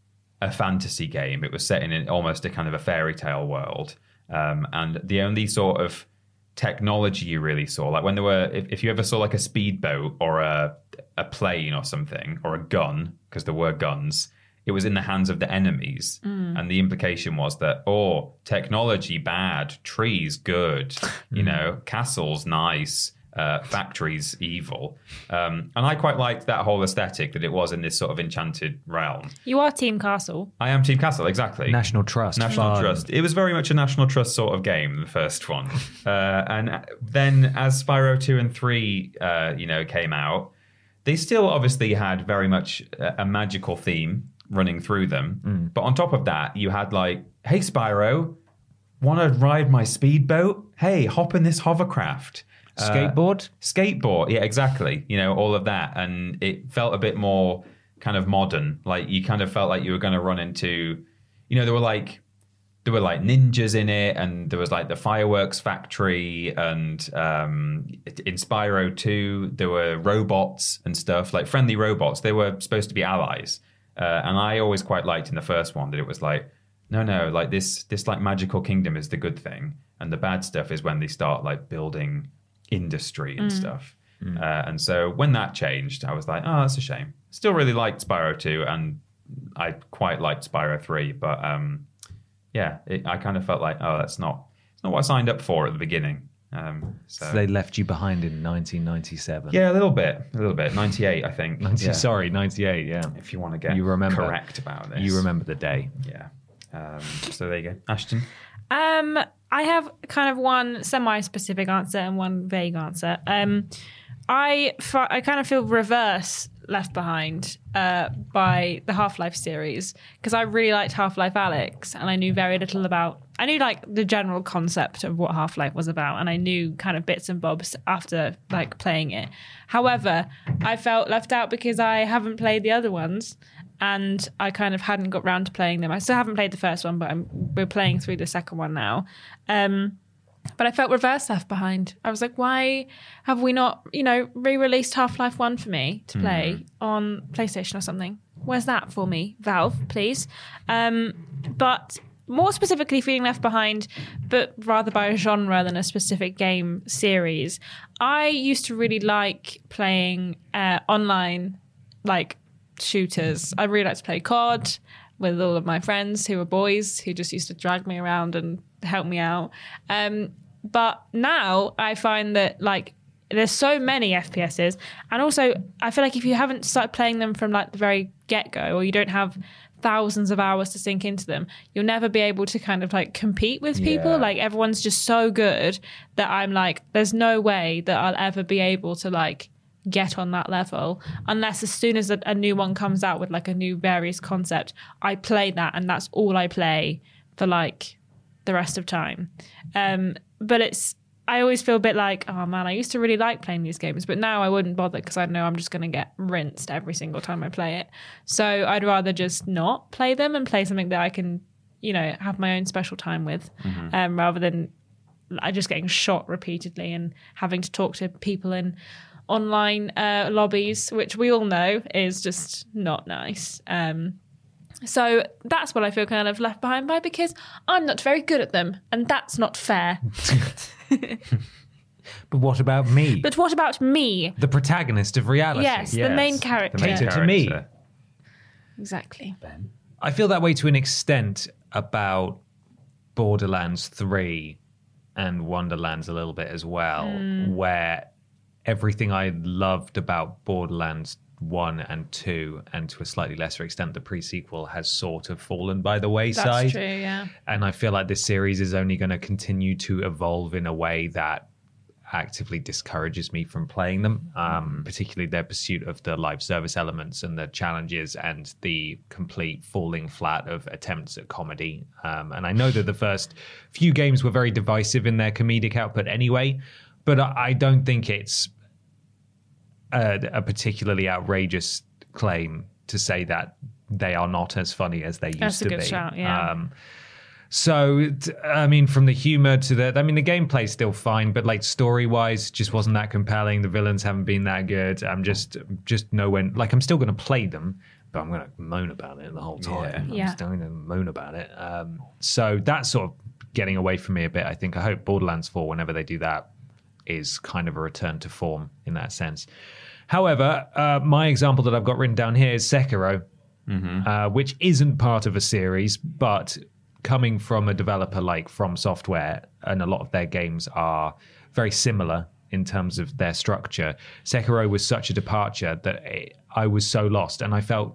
a fantasy game. It was set in almost a kind of a fairy tale world. Um, and the only sort of technology you really saw, like when there were, if, if you ever saw like a speedboat or a, a plane or something, or a gun, because there were guns, it was in the hands of the enemies. Mm. And the implication was that, oh, technology bad, trees good, you know, castles nice, uh, factories evil. Um, and I quite liked that whole aesthetic, that it was in this sort of enchanted realm. You are Team Castle. I am Team Castle, exactly. National Trust. National fun. Trust. It was very much a National Trust sort of game, the first one. uh, and then as Spyro two and three, uh, you know, came out, they still obviously had very much a, a magical theme running through them. Mm. But on top of that, you had like, hey, Spyro, want to ride my speedboat? Hey, hop in this hovercraft. Skateboard? Uh, skateboard, yeah, exactly. You know, all of that. And it felt a bit more kind of modern. Like you kind of felt like you were going to run into, you know, there were like, there were like ninjas in it, and there was like the fireworks factory, and um, in Spyro two, there were robots and stuff, like friendly robots. They were supposed to be allies. Uh, and I always quite liked in the first one that it was like, no, no, like this, this like magical kingdom is the good thing. And the bad stuff is when they start like building industry and mm. stuff. Mm. Uh, and so when that changed, I was like, oh, that's a shame. Still really liked Spyro two, and I quite liked Spyro three, but um, yeah, it, I kind of felt like, oh, that's not, it's not what I signed up for at the beginning. Um, so. so they left you behind in nineteen ninety-seven. Yeah, a little bit, a little bit. ninety-eight, I think. ninety, yeah. Sorry, ninety-eight. Yeah. If you want to get you remember, correct about this, you remember the day. Yeah. Um, so there you go, Ashton. Um, I have kind of one semi-specific answer and one vague answer. Um, I I kind of feel reverse left behind uh, by the Half-Life series, because I really liked Half-Life Alyx, and I knew very little about. I knew like the general concept of what Half-Life was about, and I knew kind of bits and bobs after like playing it. However, I felt left out because I haven't played the other ones, and I kind of hadn't got round to playing them. I still haven't played the first one, but I'm, we're playing through the second one now. Um, But I felt reverse Left Behind. I was like, why have we not, you know, re-released Half-Life one for me to play mm. on PlayStation or something? Where's that for me? Valve, please. Um, but more specifically feeling left behind, but rather by a genre than a specific game series. I used to really like playing uh, online, like, shooters. I really like to play C O D with all of my friends who were boys who just used to drag me around and help me out. Um, but now I find that, like, there's so many F P S's, and also I feel like if you haven't started playing them from like the very get-go, or you don't have thousands of hours to sink into them, you'll never be able to kind of like compete with people. Yeah. Like, everyone's just so good that I'm like, there's no way that I'll ever be able to like get on that level unless as soon as a, a new one comes out with like a new various concept, I play that, and that's all I play for like the rest of time. Um, but it's, I always feel a bit like, oh man, I used to really like playing these games, but now I wouldn't bother because I know I'm just going to get rinsed every single time I play it. So I'd rather just not play them and play something that I can, you know, have my own special time with, mm-hmm. um, rather than I just getting shot repeatedly and having to talk to people in online uh, lobbies, which we all know is just not nice. Um, So that's what I feel kind of left behind by, because I'm not very good at them, and that's not fair. But what about me? But what about me? The protagonist of reality. Yes, yes. the main character. The main to character. me. Exactly. Ben. I feel that way to an extent about Borderlands three and Wonderlands a little bit as well, Mm. where everything I loved about Borderlands one and two, and to a slightly lesser extent the pre-sequel, has sort of fallen by the wayside. That's true, yeah. And I feel like this series is only going to continue to evolve in a way that actively discourages me from playing them, um, particularly their pursuit of the live service elements and the challenges and the complete falling flat of attempts at comedy. Um, and I know that the first few games were very divisive in their comedic output anyway, but I, I don't think it's a, a particularly outrageous claim to say that they are not as funny as they used That's to a good be. shout, yeah. Um, So, I mean, from the humor to the, I mean, the gameplay's still fine, but like story-wise, just wasn't that compelling. The villains haven't been that good. I'm just, just nowhere, like I'm still going to play them, but I'm going to moan about it the whole time. Yeah. I'm Yeah. still going to moan about it. Um, so that's sort of getting away from me a bit. I think, I hope Borderlands four, whenever they do that, is kind of a return to form in that sense. However, uh, my example that I've got written down here is Sekiro, mm-hmm. uh, which isn't part of a series, but coming from a developer like From Software, and a lot of their games are very similar in terms of their structure, Sekiro was such a departure that it, I was so lost, and I felt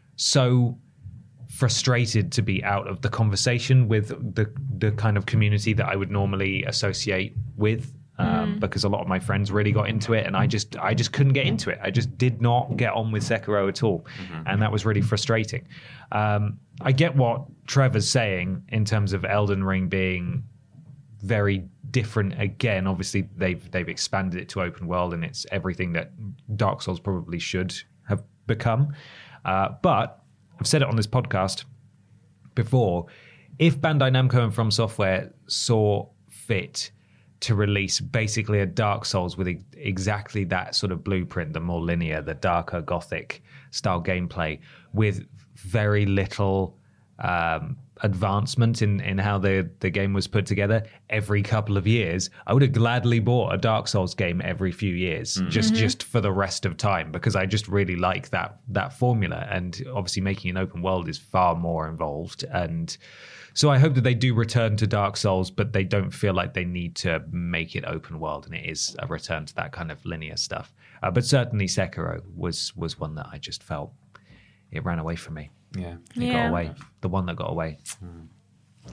so frustrated to be out of the conversation with the the kind of community that I would normally associate with, um, mm. because a lot of my friends really got into it, and I just I just couldn't get into it. I just did not get on with Sekiro at all, mm-hmm. and that was really frustrating. Um, I get what Trevor's saying in terms of Elden Ring being very different again. Obviously, they've they've expanded it to open world, and it's everything that Dark Souls probably should have become. Uh, but I've said it on this podcast before, if Bandai Namco and From Software saw fit to release basically a Dark Souls with e- exactly that sort of blueprint, the more linear, the darker gothic style gameplay, with very little um, advancement in, in how the, the game was put together every couple of years, I would have gladly bought a Dark Souls game every few years, mm. just mm-hmm. just for the rest of time, because I just really like that that formula. And obviously making an open world is far more involved. And so I hope that they do return to Dark Souls, but they don't feel like they need to make it open world, and it is a return to that kind of linear stuff. Uh, but certainly Sekiro was was one that I just felt it ran away from me. Yeah. It yeah. got away. The one that got away. Mm.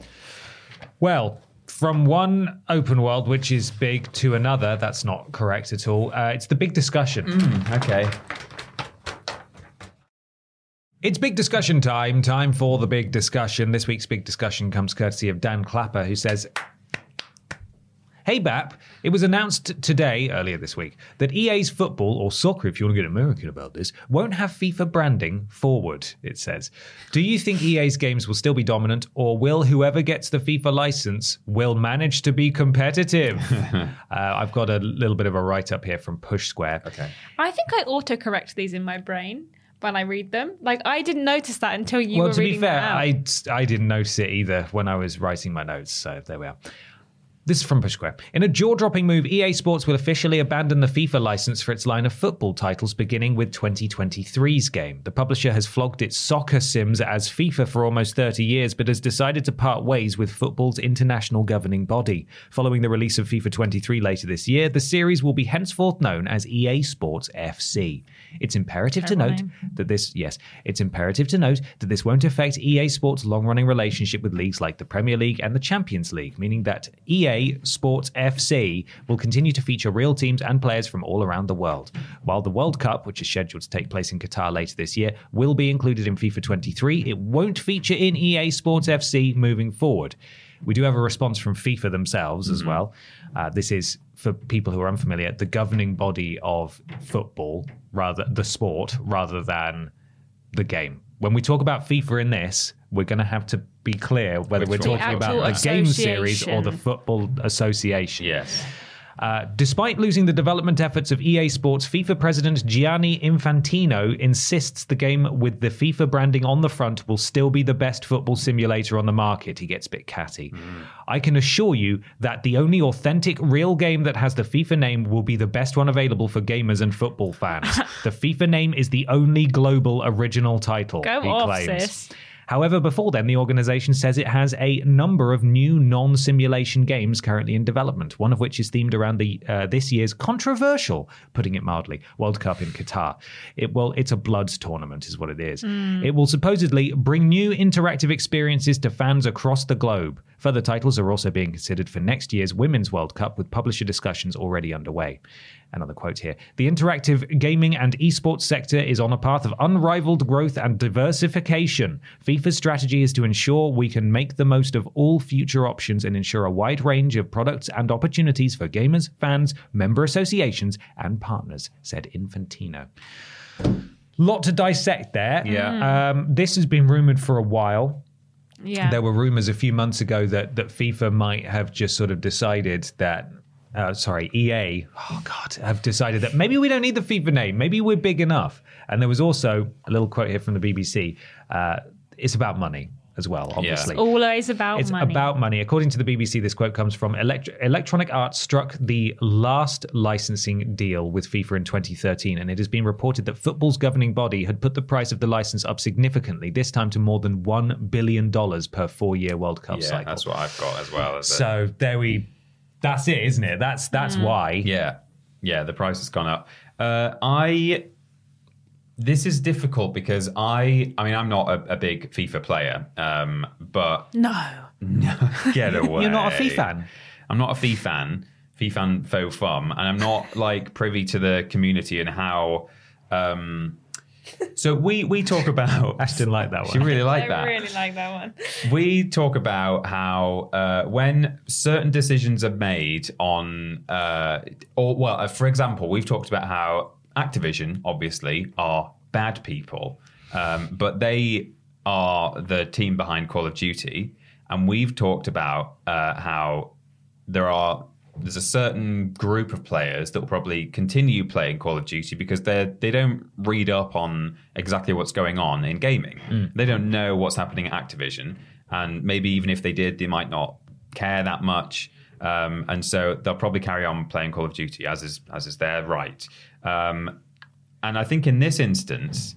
Well, from one open world, which is big, to another, that's not correct at all. Uh, it's the big discussion. Mm, okay. It's big discussion time. Time for the big discussion. This week's big discussion comes courtesy of Dan Clapper, who says, Hey, B A P, it was announced today, earlier this week, that E A's football, or soccer if you want to get American about this, won't have FIFA branding forward, it says. Do you think E A's games will still be dominant, or will whoever gets the FIFA license will manage to be competitive? uh, I've got a little bit of a write-up here from Push Square. Okay. I think I autocorrect these in my brain when I read them. Like, I didn't notice that until you well, were to reading be fair, that out. I, I didn't notice it either when I was writing my notes, so there we are. This is from Push Square. In a jaw-dropping move, E A Sports will officially abandon the FIFA license for its line of football titles beginning with twenty twenty-three's game. The publisher has flogged its soccer sims as FIFA for almost thirty years, but has decided to part ways with football's international governing body. Following the release of FIFA twenty-three later this year, the series will be henceforth known as E A Sports F C. It's imperative to note that this, yes, it's imperative to note that this won't affect E A Sports' long-running relationship with leagues like the Premier League and the Champions League, meaning that E A Sports F C will continue to feature real teams and players from all around the world. While the World Cup, which is scheduled to take place in Qatar later this year, will be included in FIFA twenty-three, it won't feature in E A Sports F C moving forward. We do have a response from FIFA themselves as mm-hmm. well. Uh, this is, for people who are unfamiliar, the governing body of football, rather the sport, rather than the game. When we talk about FIFA in this, we're going to have to be clear whether Which we're one? talking The about the actual game series or the association. football association. Yes. Uh, despite losing the development efforts of E A Sports, FIFA president Gianni Infantino insists the game with the FIFA branding on the front will still be the best football simulator on the market. He gets a bit catty. Mm. I can assure you that the only authentic, real game that has the FIFA name will be the best one available for gamers and football fans. The FIFA name is the only global original title, Go he off, claims. sis. However, before then, the organisation says it has a number of new non-simulation games currently in development, one of which is themed around the uh, this year's controversial, putting it mildly, World Cup in Qatar. It well, it's a Bloods tournament is what it is. Mm. It will supposedly bring new interactive experiences to fans across the globe. Further titles are also being considered for next year's Women's World Cup, with publisher discussions already underway. Another quote here. The interactive gaming and esports sector is on a path of unrivaled growth and diversification. FIFA's strategy is to ensure we can make the most of all future options and ensure a wide range of products and opportunities for gamers, fans, member associations, and partners, said Infantino. Lot to dissect there. Yeah. Um, this has been rumored for a while. Yeah. There were rumors a few months ago that, that FIFA might have just sort of decided that Uh, sorry, E A, oh God, have decided that maybe we don't need the FIFA name. Maybe we're big enough. And there was also a little quote here from the B B C. Uh, it's about money as well, obviously. It's always about it's money. It's about money. According to the B B C, this quote comes from Elect- Electronic Arts struck the last licensing deal with FIFA in twenty thirteen, and it has been reported that football's governing body had put the price of the license up significantly, this time to more than one billion dollars per four-year World Cup yeah, cycle. That's what I've got as well. Is so it? there we... That's it, isn't it? That's that's mm. why. Yeah, yeah. The price has gone up. Uh, I. This is difficult because I. I mean, I'm not a, a big FIFA player, um, but no, get away. You're not a FIFA fan. I'm not a FIFA fan. FIFA fan faux fum, and I'm not like privy to the community and how. Um, so we we talk about. Ashton liked that one. She really liked I that. really like that one. We talk about how uh, when certain decisions are made on, uh, or well, uh, for example, we've talked about how Activision obviously are bad people, um, but they are the team behind Call of Duty, and we've talked about uh, how there are. There's a certain group of players that will probably continue playing Call of Duty because they they don't read up on exactly what's going on in gaming. Mm. They don't know what's happening at Activision, and maybe even if they did, they might not care that much. Um, and so they'll probably carry on playing Call of Duty as is as is their right. Um, and I think in this instance,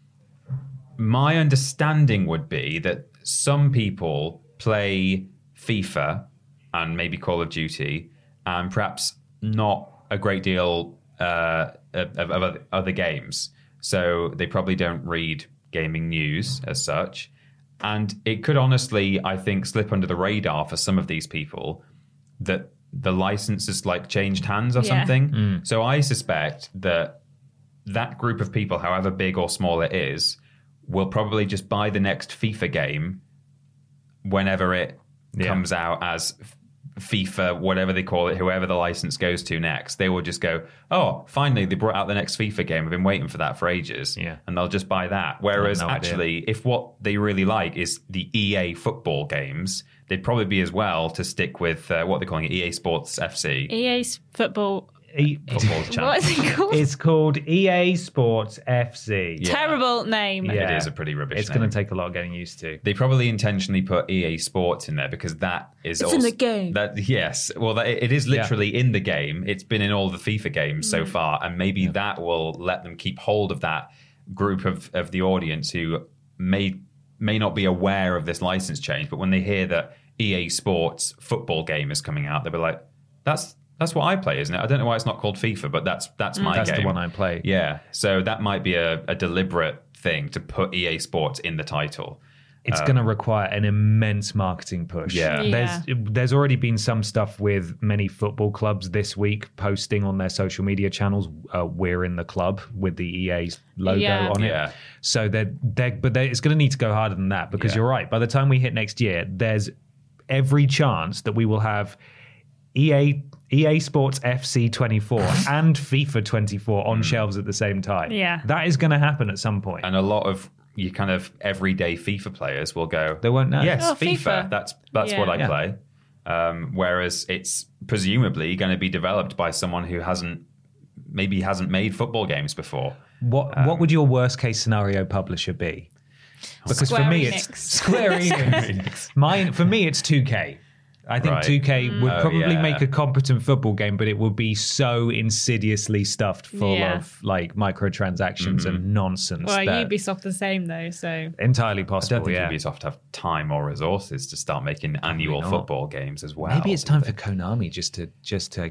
my understanding would be that some people play FIFA and maybe Call of Duty, and perhaps not a great deal uh, of, of other, other games. So they probably don't read gaming news as such. And it could honestly, I think, slip under the radar for some of these people that the license has like changed hands or Yeah. something. Mm. So I suspect that that group of people, however big or small it is, will probably just buy the next FIFA game whenever it Yeah. comes out as FIFA, whatever they call it, whoever the license goes to next, they will just go, oh, finally, they brought out the next FIFA game. I've been waiting for that for ages. Yeah. And they'll just buy that. Whereas no actually, idea. if what they really like is the E A football games, they'd probably be as well to stick with uh, what they're calling it, E A Sports F C. E A's football. E- Football's channel. What is it called? It's called E A Sports F C. Yeah. Terrible name. It is a pretty rubbish It's name. going to take a lot of getting used to. They probably intentionally put E A Sports in there because that is It's also, in the game. That yes, well, that, it is literally in the game. It's been in all the FIFA games Mm. so far, and maybe that will let them keep hold of that group of, of the audience who may may not be aware of this license change, but when they hear that E A Sports football game is coming out, they'll be like, "That's that's what I play, isn't it? I don't know why it's not called FIFA, but that's that's my That's game. the one I play." Yeah, so that might be a, a deliberate thing to put E A Sports in the title. It's going to require an immense marketing push. Yeah. Yeah. There's there's already been some stuff with many football clubs this week posting on their social media channels, uh, we're in the club with the E A logo Yeah. on it. Yeah. So they're, they're, but they're, it's going to need to go harder than that because Yeah. you're right. By the time we hit next year, there's every chance that we will have E A E A Sports F C twenty-four and FIFA twenty-four on shelves at the same time. Yeah. That is going to happen at some point. And a lot of you kind of everyday FIFA players will go, They won't know. Yes, Oh, FIFA. FIFA. That's that's Yeah. what I Yeah. play. Um, whereas it's presumably going to be developed by someone who hasn't maybe hasn't made football games before. What Um, what would your worst case scenario publisher be? Because Square for me Enix. it's Square Enix. Mine for me it's two K. I think Right. two K would Oh, probably yeah. make a competent football game, but it would be so insidiously stuffed full Yeah. of like microtransactions and nonsense. Well, that Ubisoft the same though, so entirely I don't possible. think Yeah. Ubisoft have time or resources to start making annual not. football games as well. Maybe it's time for Konami just to just to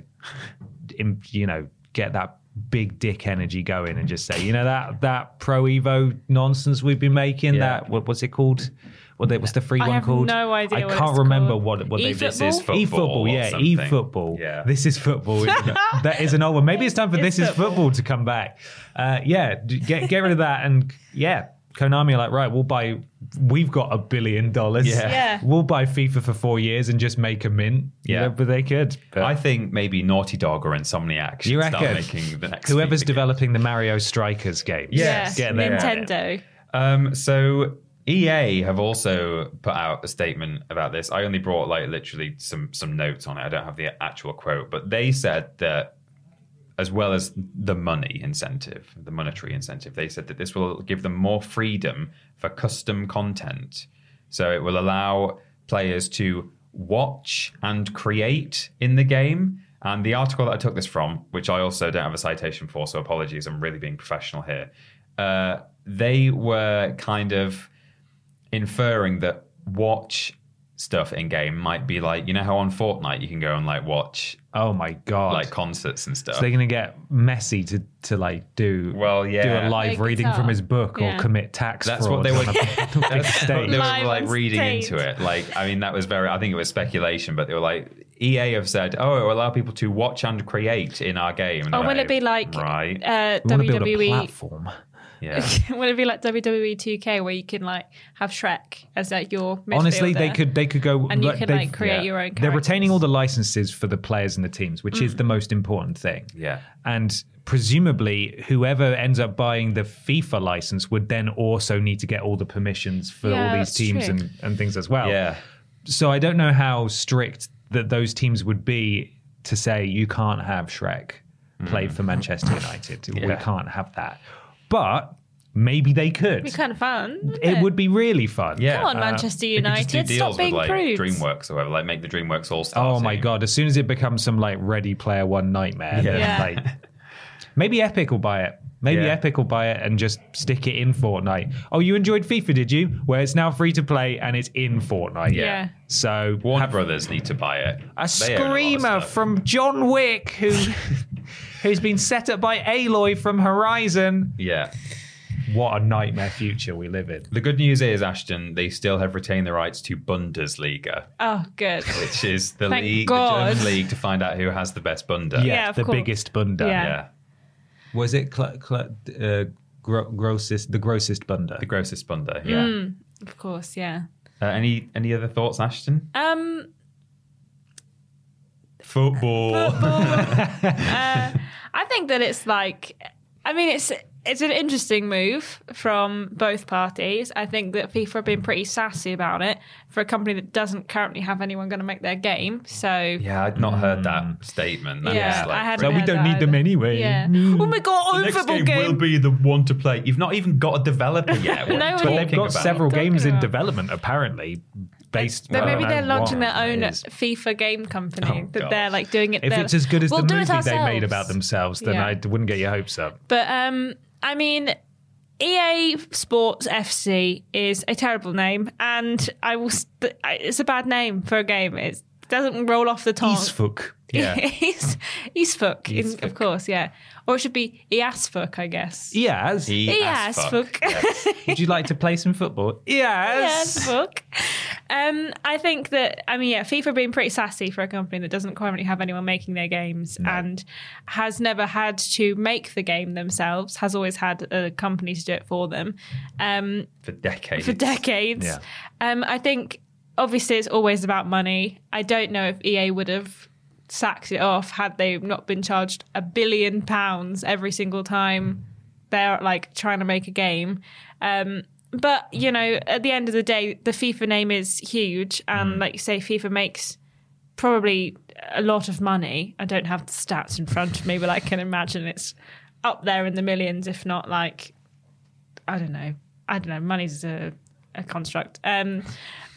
im- you know get that big dick energy going and just say, you know, that that Pro Evo nonsense we've been making. Yeah. That what, what's it called? What they, what's the free I one have called? no idea I what can't it's remember called. what what they eFootball? This is football. E-football, or yeah, something. e-football. Yeah. This is football. That is an old one. Maybe it's time for It's this is football. football to come back. Uh, yeah, d- get get rid of that and yeah, Konami are like, right, we'll buy. We've got a billion dollars. Yeah. Yeah. We'll buy FIFA for four years and just make a mint. You Yeah. know, but they could. But I think maybe Naughty Dog or Insomniac should you start reckon? making the next Whoever's FIFA game. developing the Mario Strikers games. Yes. Get yeah, them on it. Nintendo. Um, so E A have also put out a statement about this. I only brought like literally some some notes on it. I don't have the actual quote, but they said that as well as the money incentive, the monetary incentive, they said that this will give them more freedom for custom content. So it will allow players to watch and create in the game. And the article that I took this from, which I also don't have a citation for, so apologies, I'm really being professional here. Uh, they were kind of inferring that watch stuff in game might be like, you know how on Fortnite you can go and like watch Oh my god! like concerts and stuff. So they're gonna get messy to to like do Well, yeah. do a live Play reading guitar. from his book Yeah. or commit tax That's fraud what they were. on a big stage. they were Live like on reading stage. into it. Like, I mean, that was very. I think it was speculation, but they were like, E A have said, "Oh, it will allow people to watch and create in our game." And Or they're will it be like right? uh, We want to W build a W E? platform. Yeah. Will it be like W W E two K where you can like have Shrek as like your midfielder? Honestly, they could they could go and you like, can they've- like create yeah. your own. They're retaining characters. all the licenses for the players and the teams, which Mm. is the most important thing. Yeah. And presumably, whoever ends up buying the FIFA license would then also need to get all the permissions for Yeah, all these that's teams true. and, and things as well. Yeah. So I don't know how strict that those teams would be to say you can't have Shrek play for Manchester United. We Yeah. can't have that. But maybe they could. It'd be kind of fun. wouldn't It would be really fun. Yeah. Come on, Uh, Manchester They could just do United. deals Stop with being like prudes. DreamWorks or whatever, like make the DreamWorks All Stars. Oh my god! As soon as it becomes some like Ready Player One nightmare, then, Yeah. like maybe Epic will buy it. Maybe Yeah. Epic will buy it and just stick it in Fortnite. Oh, you enjoyed FIFA, did you? Where it's now free to play and it's in Fortnite. Yeah. So Warner have Brothers need to buy it. a They own lot of screamer stuff. from John Wick who who's been set up by Aloy from Horizon. Yeah. What a nightmare future we live in. The good news is, Ashton, they still have retained the rights to Bundesliga, Oh, good. which is the Thank league, God. the German league, to find out who has the best Bunda. Yeah, Yeah, of the course. biggest bunda. Yeah. Yeah. Was it cl- cl- uh, gro- grossest the grossest bunda? The grossest Bunda. Yeah. Of course, yeah. Uh, any any other thoughts, Ashton? Um, Football. uh, I think that it's like, I mean, it's it's an interesting move from both parties. I think that FIFA have been pretty sassy about it for a company that doesn't currently have anyone going to make their game. So yeah, I'd not heard that statement. That yeah, was like, I hadn't so we heard don't that need them either. anyway. Yeah. Oh my god, the own next football game, game. will be the one to play. You've not even got a developer yet. What No, are you but talking They've got about? several Talking games in about- development, apparently, based. But I maybe don't they're know launching what their own it is. FIFA game company Oh, that God. they're like doing it. If they're- it's as good as we'll the do it movie they made ourselves. about themselves, then Yeah. I wouldn't get your hopes up. But um, I mean, E A Sports F C is a terrible name, and I will. St- it's a bad name for a game. It doesn't roll off the tongue. Eastfook. Yeah. East, Eastfook, in- Eastfook. of course, yeah. Or it should be Easfook, I guess. Yes. Easfook. Would you like to play some football? Yes. Easfook. Um, I think that, I mean, yeah, FIFA have been pretty sassy for a company that doesn't currently have anyone making their games and has never had to make the game themselves, has always had a company to do it for them. Um, For decades. for decades. Yeah. Um, I think obviously it's always about money. I don't know if E A would have sacked it off had they not been charged a billion pounds every single time they're like trying to make a game. Um, but you know, at the end of the day, the FIFA name is huge, and like you say, FIFA makes probably a lot of money. I don't have the stats in front of me, but I can imagine it's up there in the millions, if not like, I don't know. I don't know. Money's a, a construct. Um,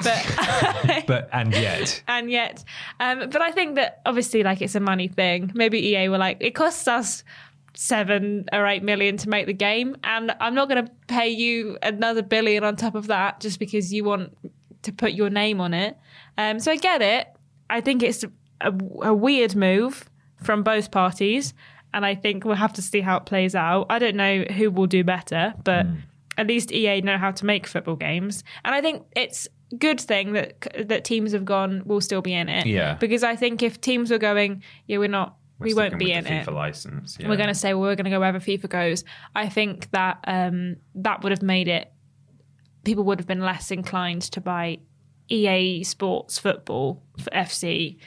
but But, and yet. and yet, um, but I think that obviously, like, it's a money thing. Maybe E A were like, it costs us seven or eight million to make the game, and I'm not going to pay you another billion on top of that just because you want to put your name on it. Um, so I get it. I think it's a, a weird move from both parties, and I think we'll have to see how it plays out. I don't know who will do better, but Mm. at least E A know how to make football games, and I think it's a good thing that that teams have gone will still be in it. Yeah. Because I think if teams were going, yeah, we're not, We're we won't sticking be with in the it. FIFA license. Yeah. We're going to say, well, we're going to go wherever FIFA goes. I think that um, that would have made it, people would have been less inclined to buy E A Sports Football for F C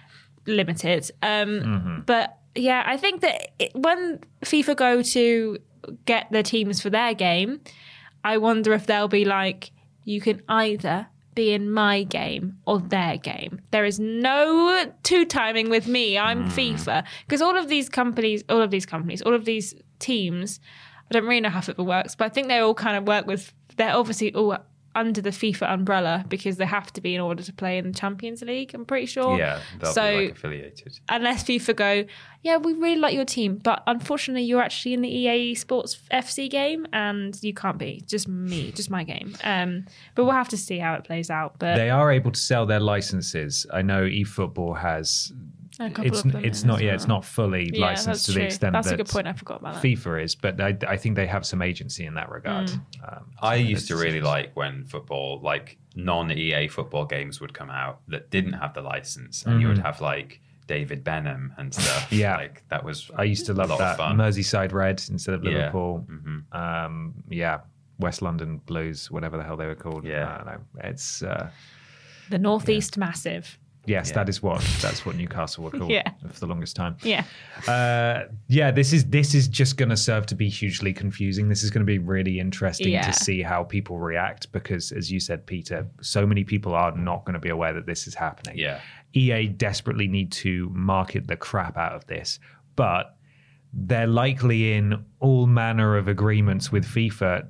Limited. Um, Mm-hmm. But yeah, I think that it, when FIFA go to get the teams for their game, I wonder if they'll be like, you can either be in my game or their game. There is no two timing with me. I'm FIFA. Because all of these companies, all of these companies, all of these teams, I don't really know how football works, but I think they all kind of work with, they're obviously all under the FIFA umbrella because they have to be in order to play in the Champions League, I'm pretty sure. Yeah, they'll so be like affiliated. unless FIFA go, yeah, we really like your team, but unfortunately you're actually in the E A Sports F C game and you can't be. Just me, just my game. Um, but we'll have to see how it plays out. But They are able to sell their licenses. I know eFootball has. a couple It's of them it's in not as yeah well. it's not fully Yeah, licensed that's to the true. extent That's that a good point. I forgot about that. FIFA is, but I, I think they have some agency in that regard. Mm. Um, I so used to it's- really like when football, like non-E A football games would come out that didn't have the license, and you would have like David Benham and stuff. Mm-hmm. Yeah. like that was. I used to a love lot that of fun. Merseyside Red instead of Yeah. Liverpool. Mhm. Um, yeah, West London Blues, whatever the hell they were called. Yeah. I don't know. It's uh, The Northeast Massive. yes, Yeah. that is what that's what Newcastle were called Yeah. for the longest time. Yeah. Uh, yeah, this is this is just going to serve to be hugely confusing. This is going to be really interesting Yeah. to see how people react because, as you said, Peter, so many people are not going to be aware that this is happening. Yeah. E A desperately need to market the crap out of this, but they're likely in all manner of agreements with FIFA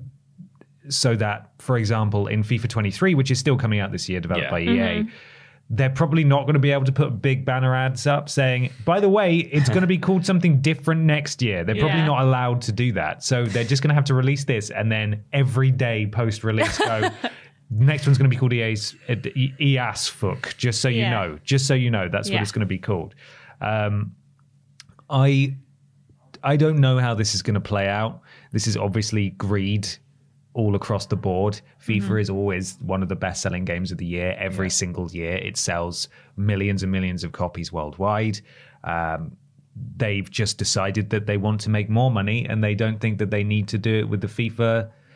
so that, for example, in FIFA twenty-three, which is still coming out this year, developed Yeah. by E A, they're probably not going to be able to put big banner ads up saying, by the way, it's going to be called something different next year. They're probably Yeah. not allowed to do that. So they're just going to have to release this and then every day post-release go, next one's going to be called E A's E A S Fook, just so you Yeah. know. Just so you know, that's what Yeah. it's going to be called. Um, I I don't know how this is going to play out. This is obviously greed all across the board. FIFA Mm-hmm. is always one of the best-selling games of the year. Every single year, it sells millions and millions of copies worldwide. Um, they've just decided that they want to make more money, and they don't think that they need to do it with the FIFA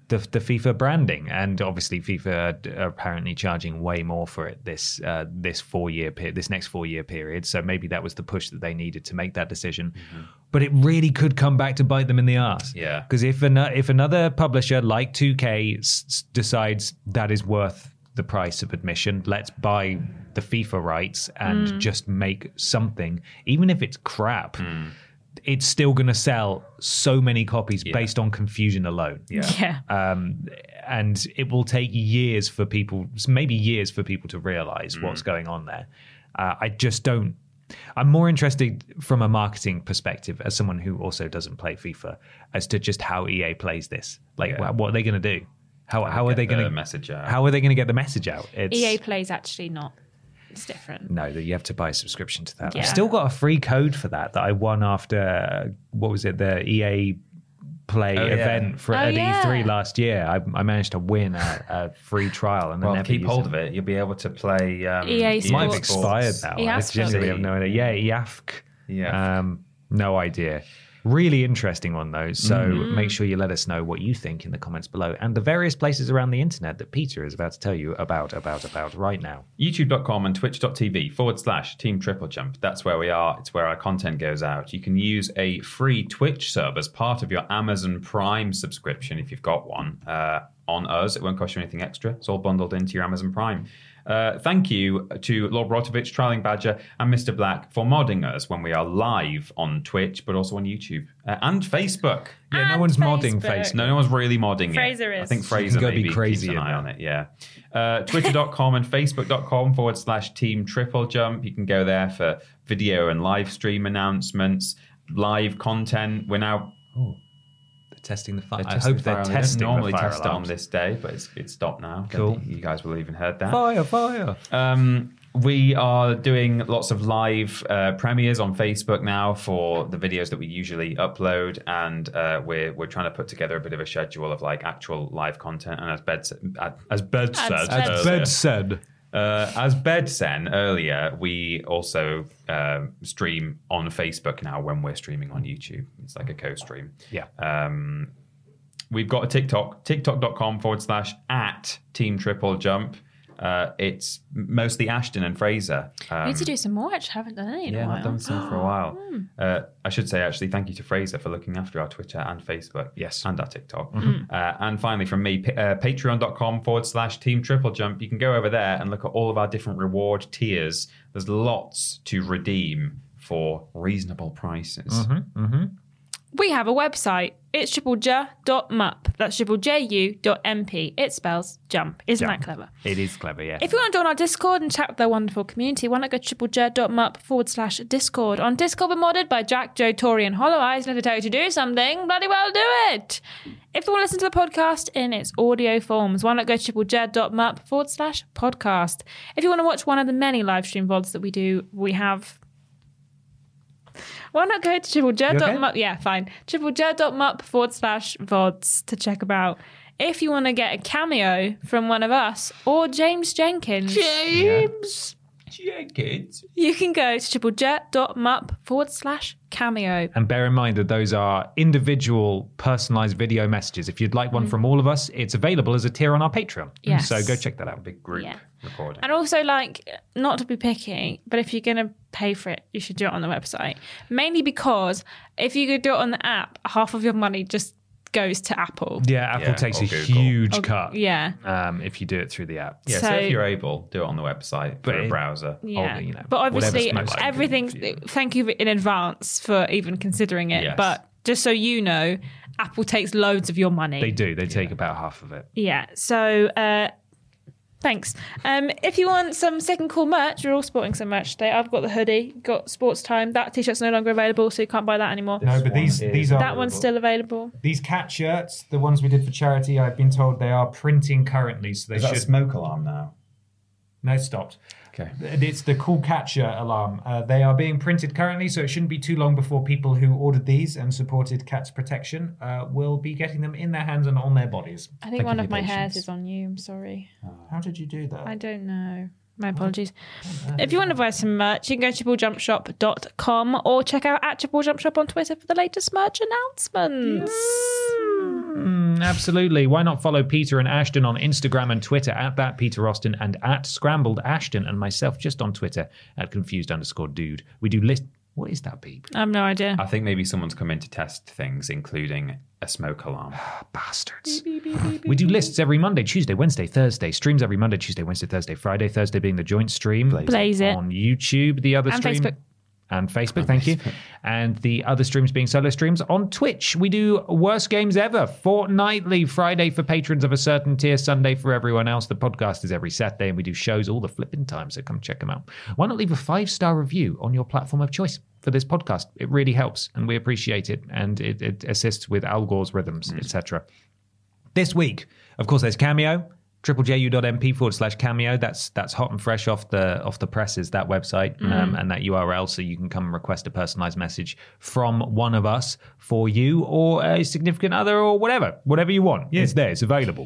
the the FIFA branding, and obviously FIFA are apparently charging way more for it this uh, this four year period, this next four year period. So maybe that was the push that they needed to make that decision. Mm-hmm. But it really could come back to bite them in the ass. Yeah, because if an, if another publisher like two K s- decides that is worth the price of admission, let's buy the FIFA rights and mm. just make something, even if it's crap. Mm. It's still going to sell so many copies yeah. based on confusion alone. Yeah. yeah. Um, and it will take years for people, maybe years for people to realize mm. what's going on there. Uh, I just don't. I'm more interested from a marketing perspective, as someone who also doesn't play FIFA, as to just how E A plays this. Like, yeah. what are they going to do? How how are they going to message out? How are they going to get the message out? It's, E A plays actually not. It's different. No, that you have to buy a subscription to that. Yeah. I've still got a free code for that that I won after, what was it, the E A Play oh, event yeah. for oh, at yeah. E three last year. I, I managed to win a, a free trial. And well, never keep hold it. of it. You'll be able to play um, E A It might have Sports. expired now. E A I genuinely have no idea. Yeah, E A F C. Yeah. Um, no idea. Really interesting one, though. So Mm-hmm. make sure you let us know what you think in the comments below and the various places around the internet that Peter is about to tell you about, about, about right now. YouTube.com and twitch.tv forward slash Team Triple Jump. That's where we are. It's where our content goes out. You can use a free Twitch sub as part of your Amazon Prime subscription if you've got one. Uh, on us, it won't cost you anything extra. It's all bundled into your Amazon Prime. Uh, thank you to Lord Rotovich, Trialing Badger, and Mister Black for modding us when we are live on Twitch, but also on YouTube uh, and Facebook. Yeah, no And one's Facebook. modding Facebook. No, no one's really modding Fraser it. is. I think You Fraser can go maybe be crazy keeps an in eye that. on it, yeah. Uh, Twitter.com and Facebook.com forward slash Team Triple Jump. You can go there for video and live stream announcements, live content. We're now... Oh. Testing the fire. They're I testing hope they're fire. They testing don't normally the fire test it on alarms. this day, but it's it's stopped now. Cool. You guys will have even heard that. Fire, fire. Um, we are doing lots of live uh, premieres on Facebook now for the videos that we usually upload, and uh, we're we're trying to put together a bit of a schedule of like actual live content. And as Bed said, as Bed said, As As earlier- Bed said. uh, as Bed said earlier, we also um, stream on Facebook now when we're streaming on YouTube. It's like a co-stream. Yeah. Um, we've got a TikTok, tiktok.com forward slash at Team Triple Jump. Uh, it's mostly Ashton and Fraser. Um, I need to do some more. I actually haven't done any in yeah, a while. I've done some for a while. Uh, I should say, actually, thank you to Fraser for looking after our Twitter and Facebook. Yes. And our TikTok. Uh, and finally, from me, pa- uh, patreon.com forward slash Team Triple Jump. You can go over there and look at all of our different reward tiers. There's lots to redeem for reasonable prices. We have a website. It's triple j dot m u p. That's triple j u dot m p. It spells jump. Isn't Jump. that clever? It is clever, yeah. If you want to join our Discord and chat with our wonderful community, why not go to triple j dot m u p forward slash Discord. On Discord, we're modded by Jack, Joe, Tori, and Hollow Eyes. And if they tell you to do something, bloody well do it. If you want to listen to the podcast in its audio forms, why not go to triple j dot m u p forward slash podcast. If you want to watch one of the many live stream V O Ds that we do, we have... Why not go to triple j dot m u p? Yeah, fine. triple j dot m u p forward slash V O Ds to check them out. If you want to get a cameo from one of us or James Jenkins, James Jenkins. you can go to triple j dot m u p forward slash cameo. And bear in mind that those are individual personalized video messages. If you'd like one from all of us, it's available as a tier on our Patreon. Yes. So go check that out. Big group Yeah. recording. And also, like, not to be picky, but if you're going to pay for it, you should do it on the website. Mainly because if you could do it on the app, half of your money just goes to Apple. Yeah, Apple Yeah, takes or a Google. huge Or- cut yeah. um, if you do it through the app. Yeah, so, So- if you're able, do it on the website But for a it- browser. Yeah, you know, but obviously whatever's most everything. convenient for you. Thank you in advance for even considering it. Yes. But just so you know, Apple takes loads of your money. They do. They take about half of it. Yeah. So uh, thanks. Um, if you want some sick and cool merch, we're all sporting some merch today. I've got the hoodie, got Sports Time. That t-shirt's no longer available, so you can't buy that anymore. No, but these these are That one's still available. these cat shirts, the ones we did for charity. I've been told they are printing currently, so they Is that a should. smoke alarm now? No, it stopped. Okay. It's the Cool Catcher alarm. Uh, they are being printed currently, so it shouldn't be too long before people who ordered these and supported Cats Protection uh, will be getting them in their hands and on their bodies. I think Thank one you of for my your hairs patience. is on you. I'm sorry. How did you do that? I don't know. My apologies. If you want to buy some merch, you can go to triple jump shop dot com or check out at Triple Jump Shop on Twitter for the latest merch announcements. Mm, absolutely. Why not follow Peter and Ashton on Instagram and Twitter at that Peter Austin and at Scrambled Ashton, and myself just on Twitter at confused underscore dude. We do list. What is that, beep? I have no idea. I think maybe someone's come in to test things, including a smoke alarm. Bastards. We do lists every Monday, Tuesday, Wednesday, Thursday. Streams every Monday, Tuesday, Wednesday, Thursday, Friday. Thursday being the joint stream. Blaze it. On YouTube. The other And stream. Facebook. And Facebook, thank you. And the other streams being solo streams on Twitch. We do Worst Games Ever fortnightly, Friday for patrons of a certain tier, Sunday for everyone else. The podcast is every Saturday, and we do shows all the flipping time, so come check them out. Why not leave a five-star review on your platform of choice for this podcast? It really helps, and we appreciate it, and it, it assists with Al Gore's rhythms, mm. et cetera. This week, of course, there's Cameo. triplejU.mp forward slash cameo. That's that's hot and fresh off the off the presses, that website, mm. um, and that U R L, so you can come and request a personalized message from one of us for you or a significant other or whatever. Whatever you want. Yeah. It's there. It's available.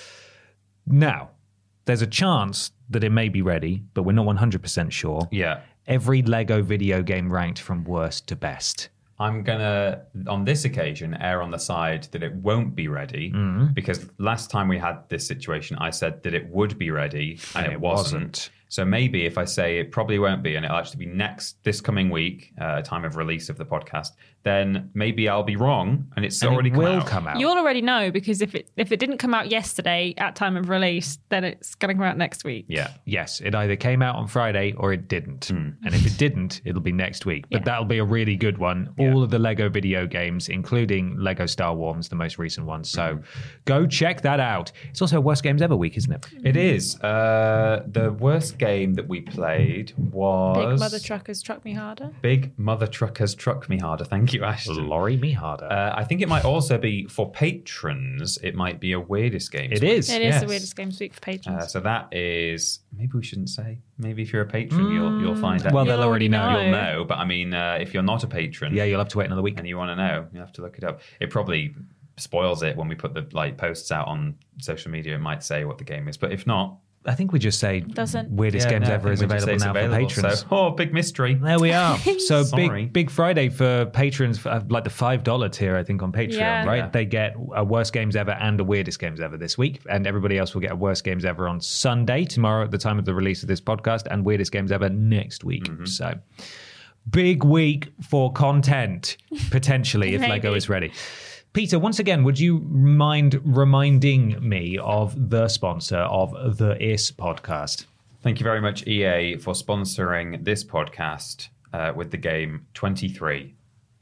Now, there's a chance that it may be ready, but we're not one hundred percent sure. Yeah. Every Lego video game ranked from worst to best. I'm going to, on this occasion, err on the side that it won't be ready, mm. because last time we had this situation, I said that it would be ready, and, and it, it wasn't. wasn't. So maybe if I say it probably won't be, and it'll actually be next, this coming week, uh, time of release of the podcast, then maybe I'll be wrong, and it's and already it come will out. come out. You'll already know, because if it if it didn't come out yesterday at time of release, then it's going to come out next week. Yeah. Yes, it either came out on Friday or it didn't. Mm. And if it didn't, it'll be next week. But yeah. that'll be a really good one. Yeah. All of the Lego video games, including Lego Star Wars, the most recent one. So mm. go check that out. It's also Worst Games Ever week, isn't it? It is. Uh, the worst game that we played was... Big Mother Truckers Truck Me Harder. Big Mother Truckers Truck Me Harder. Thank you, Ashton. Lorry Me Harder. Uh, I think it might also be, for patrons, it might be a Weirdest Games It week. is. It is yes. the Weirdest Games week for patrons. Uh, so that is... Maybe we shouldn't say. Maybe if you're a patron, mm. you'll you'll find out. Well, they'll already know. You'll know. But I mean, uh, if you're not a patron... Yeah, you'll have to wait another week. And you want to know, you'll have to look it up. It probably spoils it when we put the like posts out on social media. It might say what the game is. But if not... I think we just say Doesn't. Weirdest yeah, Games no, Ever is available now available, for patrons. So, oh, big mystery. There we are. So Sorry. big big Friday for patrons, for, uh, like the five dollar tier, I think, on Patreon, Yeah. right? Yeah. They get a Worst Games Ever and a Weirdest Games Ever this week, and everybody else will get a Worst Games Ever on Sunday, tomorrow at the time of the release of this podcast, and Weirdest Games Ever next week. Mm-hmm. So big week for content, potentially, if Maybe. Lego is ready. Peter, once again, would you mind reminding me of the sponsor of the I S podcast? Thank you very much, E A, for sponsoring this podcast uh, with the game twenty-three.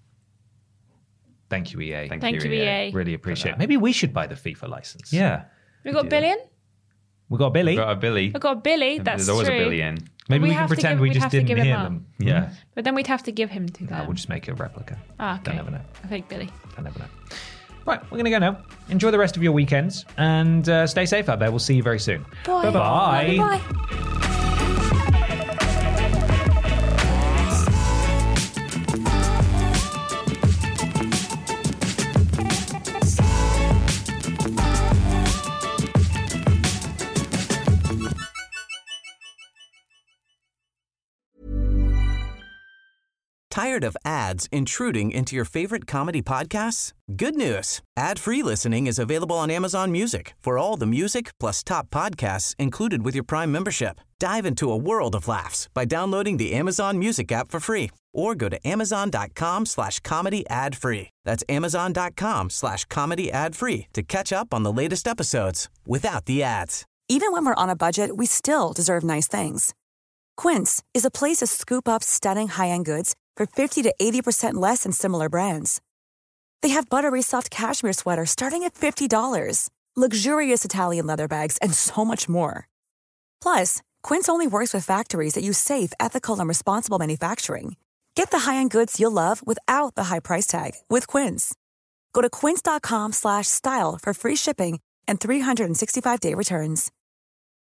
Thank you, E A. Thank, Thank you, E A. Really appreciate it. Maybe we should buy the FIFA license. Yeah. We got Billion? We got Billy. We've got a Billy. We got Billy, that's There's always true. a Billy in. Maybe We we, can have to pretend give- we we'd just have to didn't give him hear up. them. Yeah. But then we'd have to give him to them. No, we'll just make a replica. Ah, okay. Don't never know. I think Billy. Don't never know. Right, we're going to go now. Enjoy the rest of your weekends and uh, stay safe out there. We'll see you very soon. Bye. Bye-bye. Bye. Tired of ads intruding into your favorite comedy podcasts? Good news. Ad-free listening is available on Amazon Music for all the music plus top podcasts included with your Prime membership. Dive into a world of laughs by downloading the Amazon Music app for free or go to amazon.com slash comedy ad free. That's amazon.com slash comedy ad free to catch up on the latest episodes without the ads. Even when we're on a budget, we still deserve nice things. Quince is a place to scoop up stunning high-end goods for fifty to eighty percent less than similar brands. They have buttery soft cashmere sweaters starting at fifty dollars, luxurious Italian leather bags, and so much more. Plus, Quince only works with factories that use safe, ethical, and responsible manufacturing. Get the high-end goods you'll love without the high price tag with Quince. Go to quince.com slash style for free shipping and three sixty-five day returns.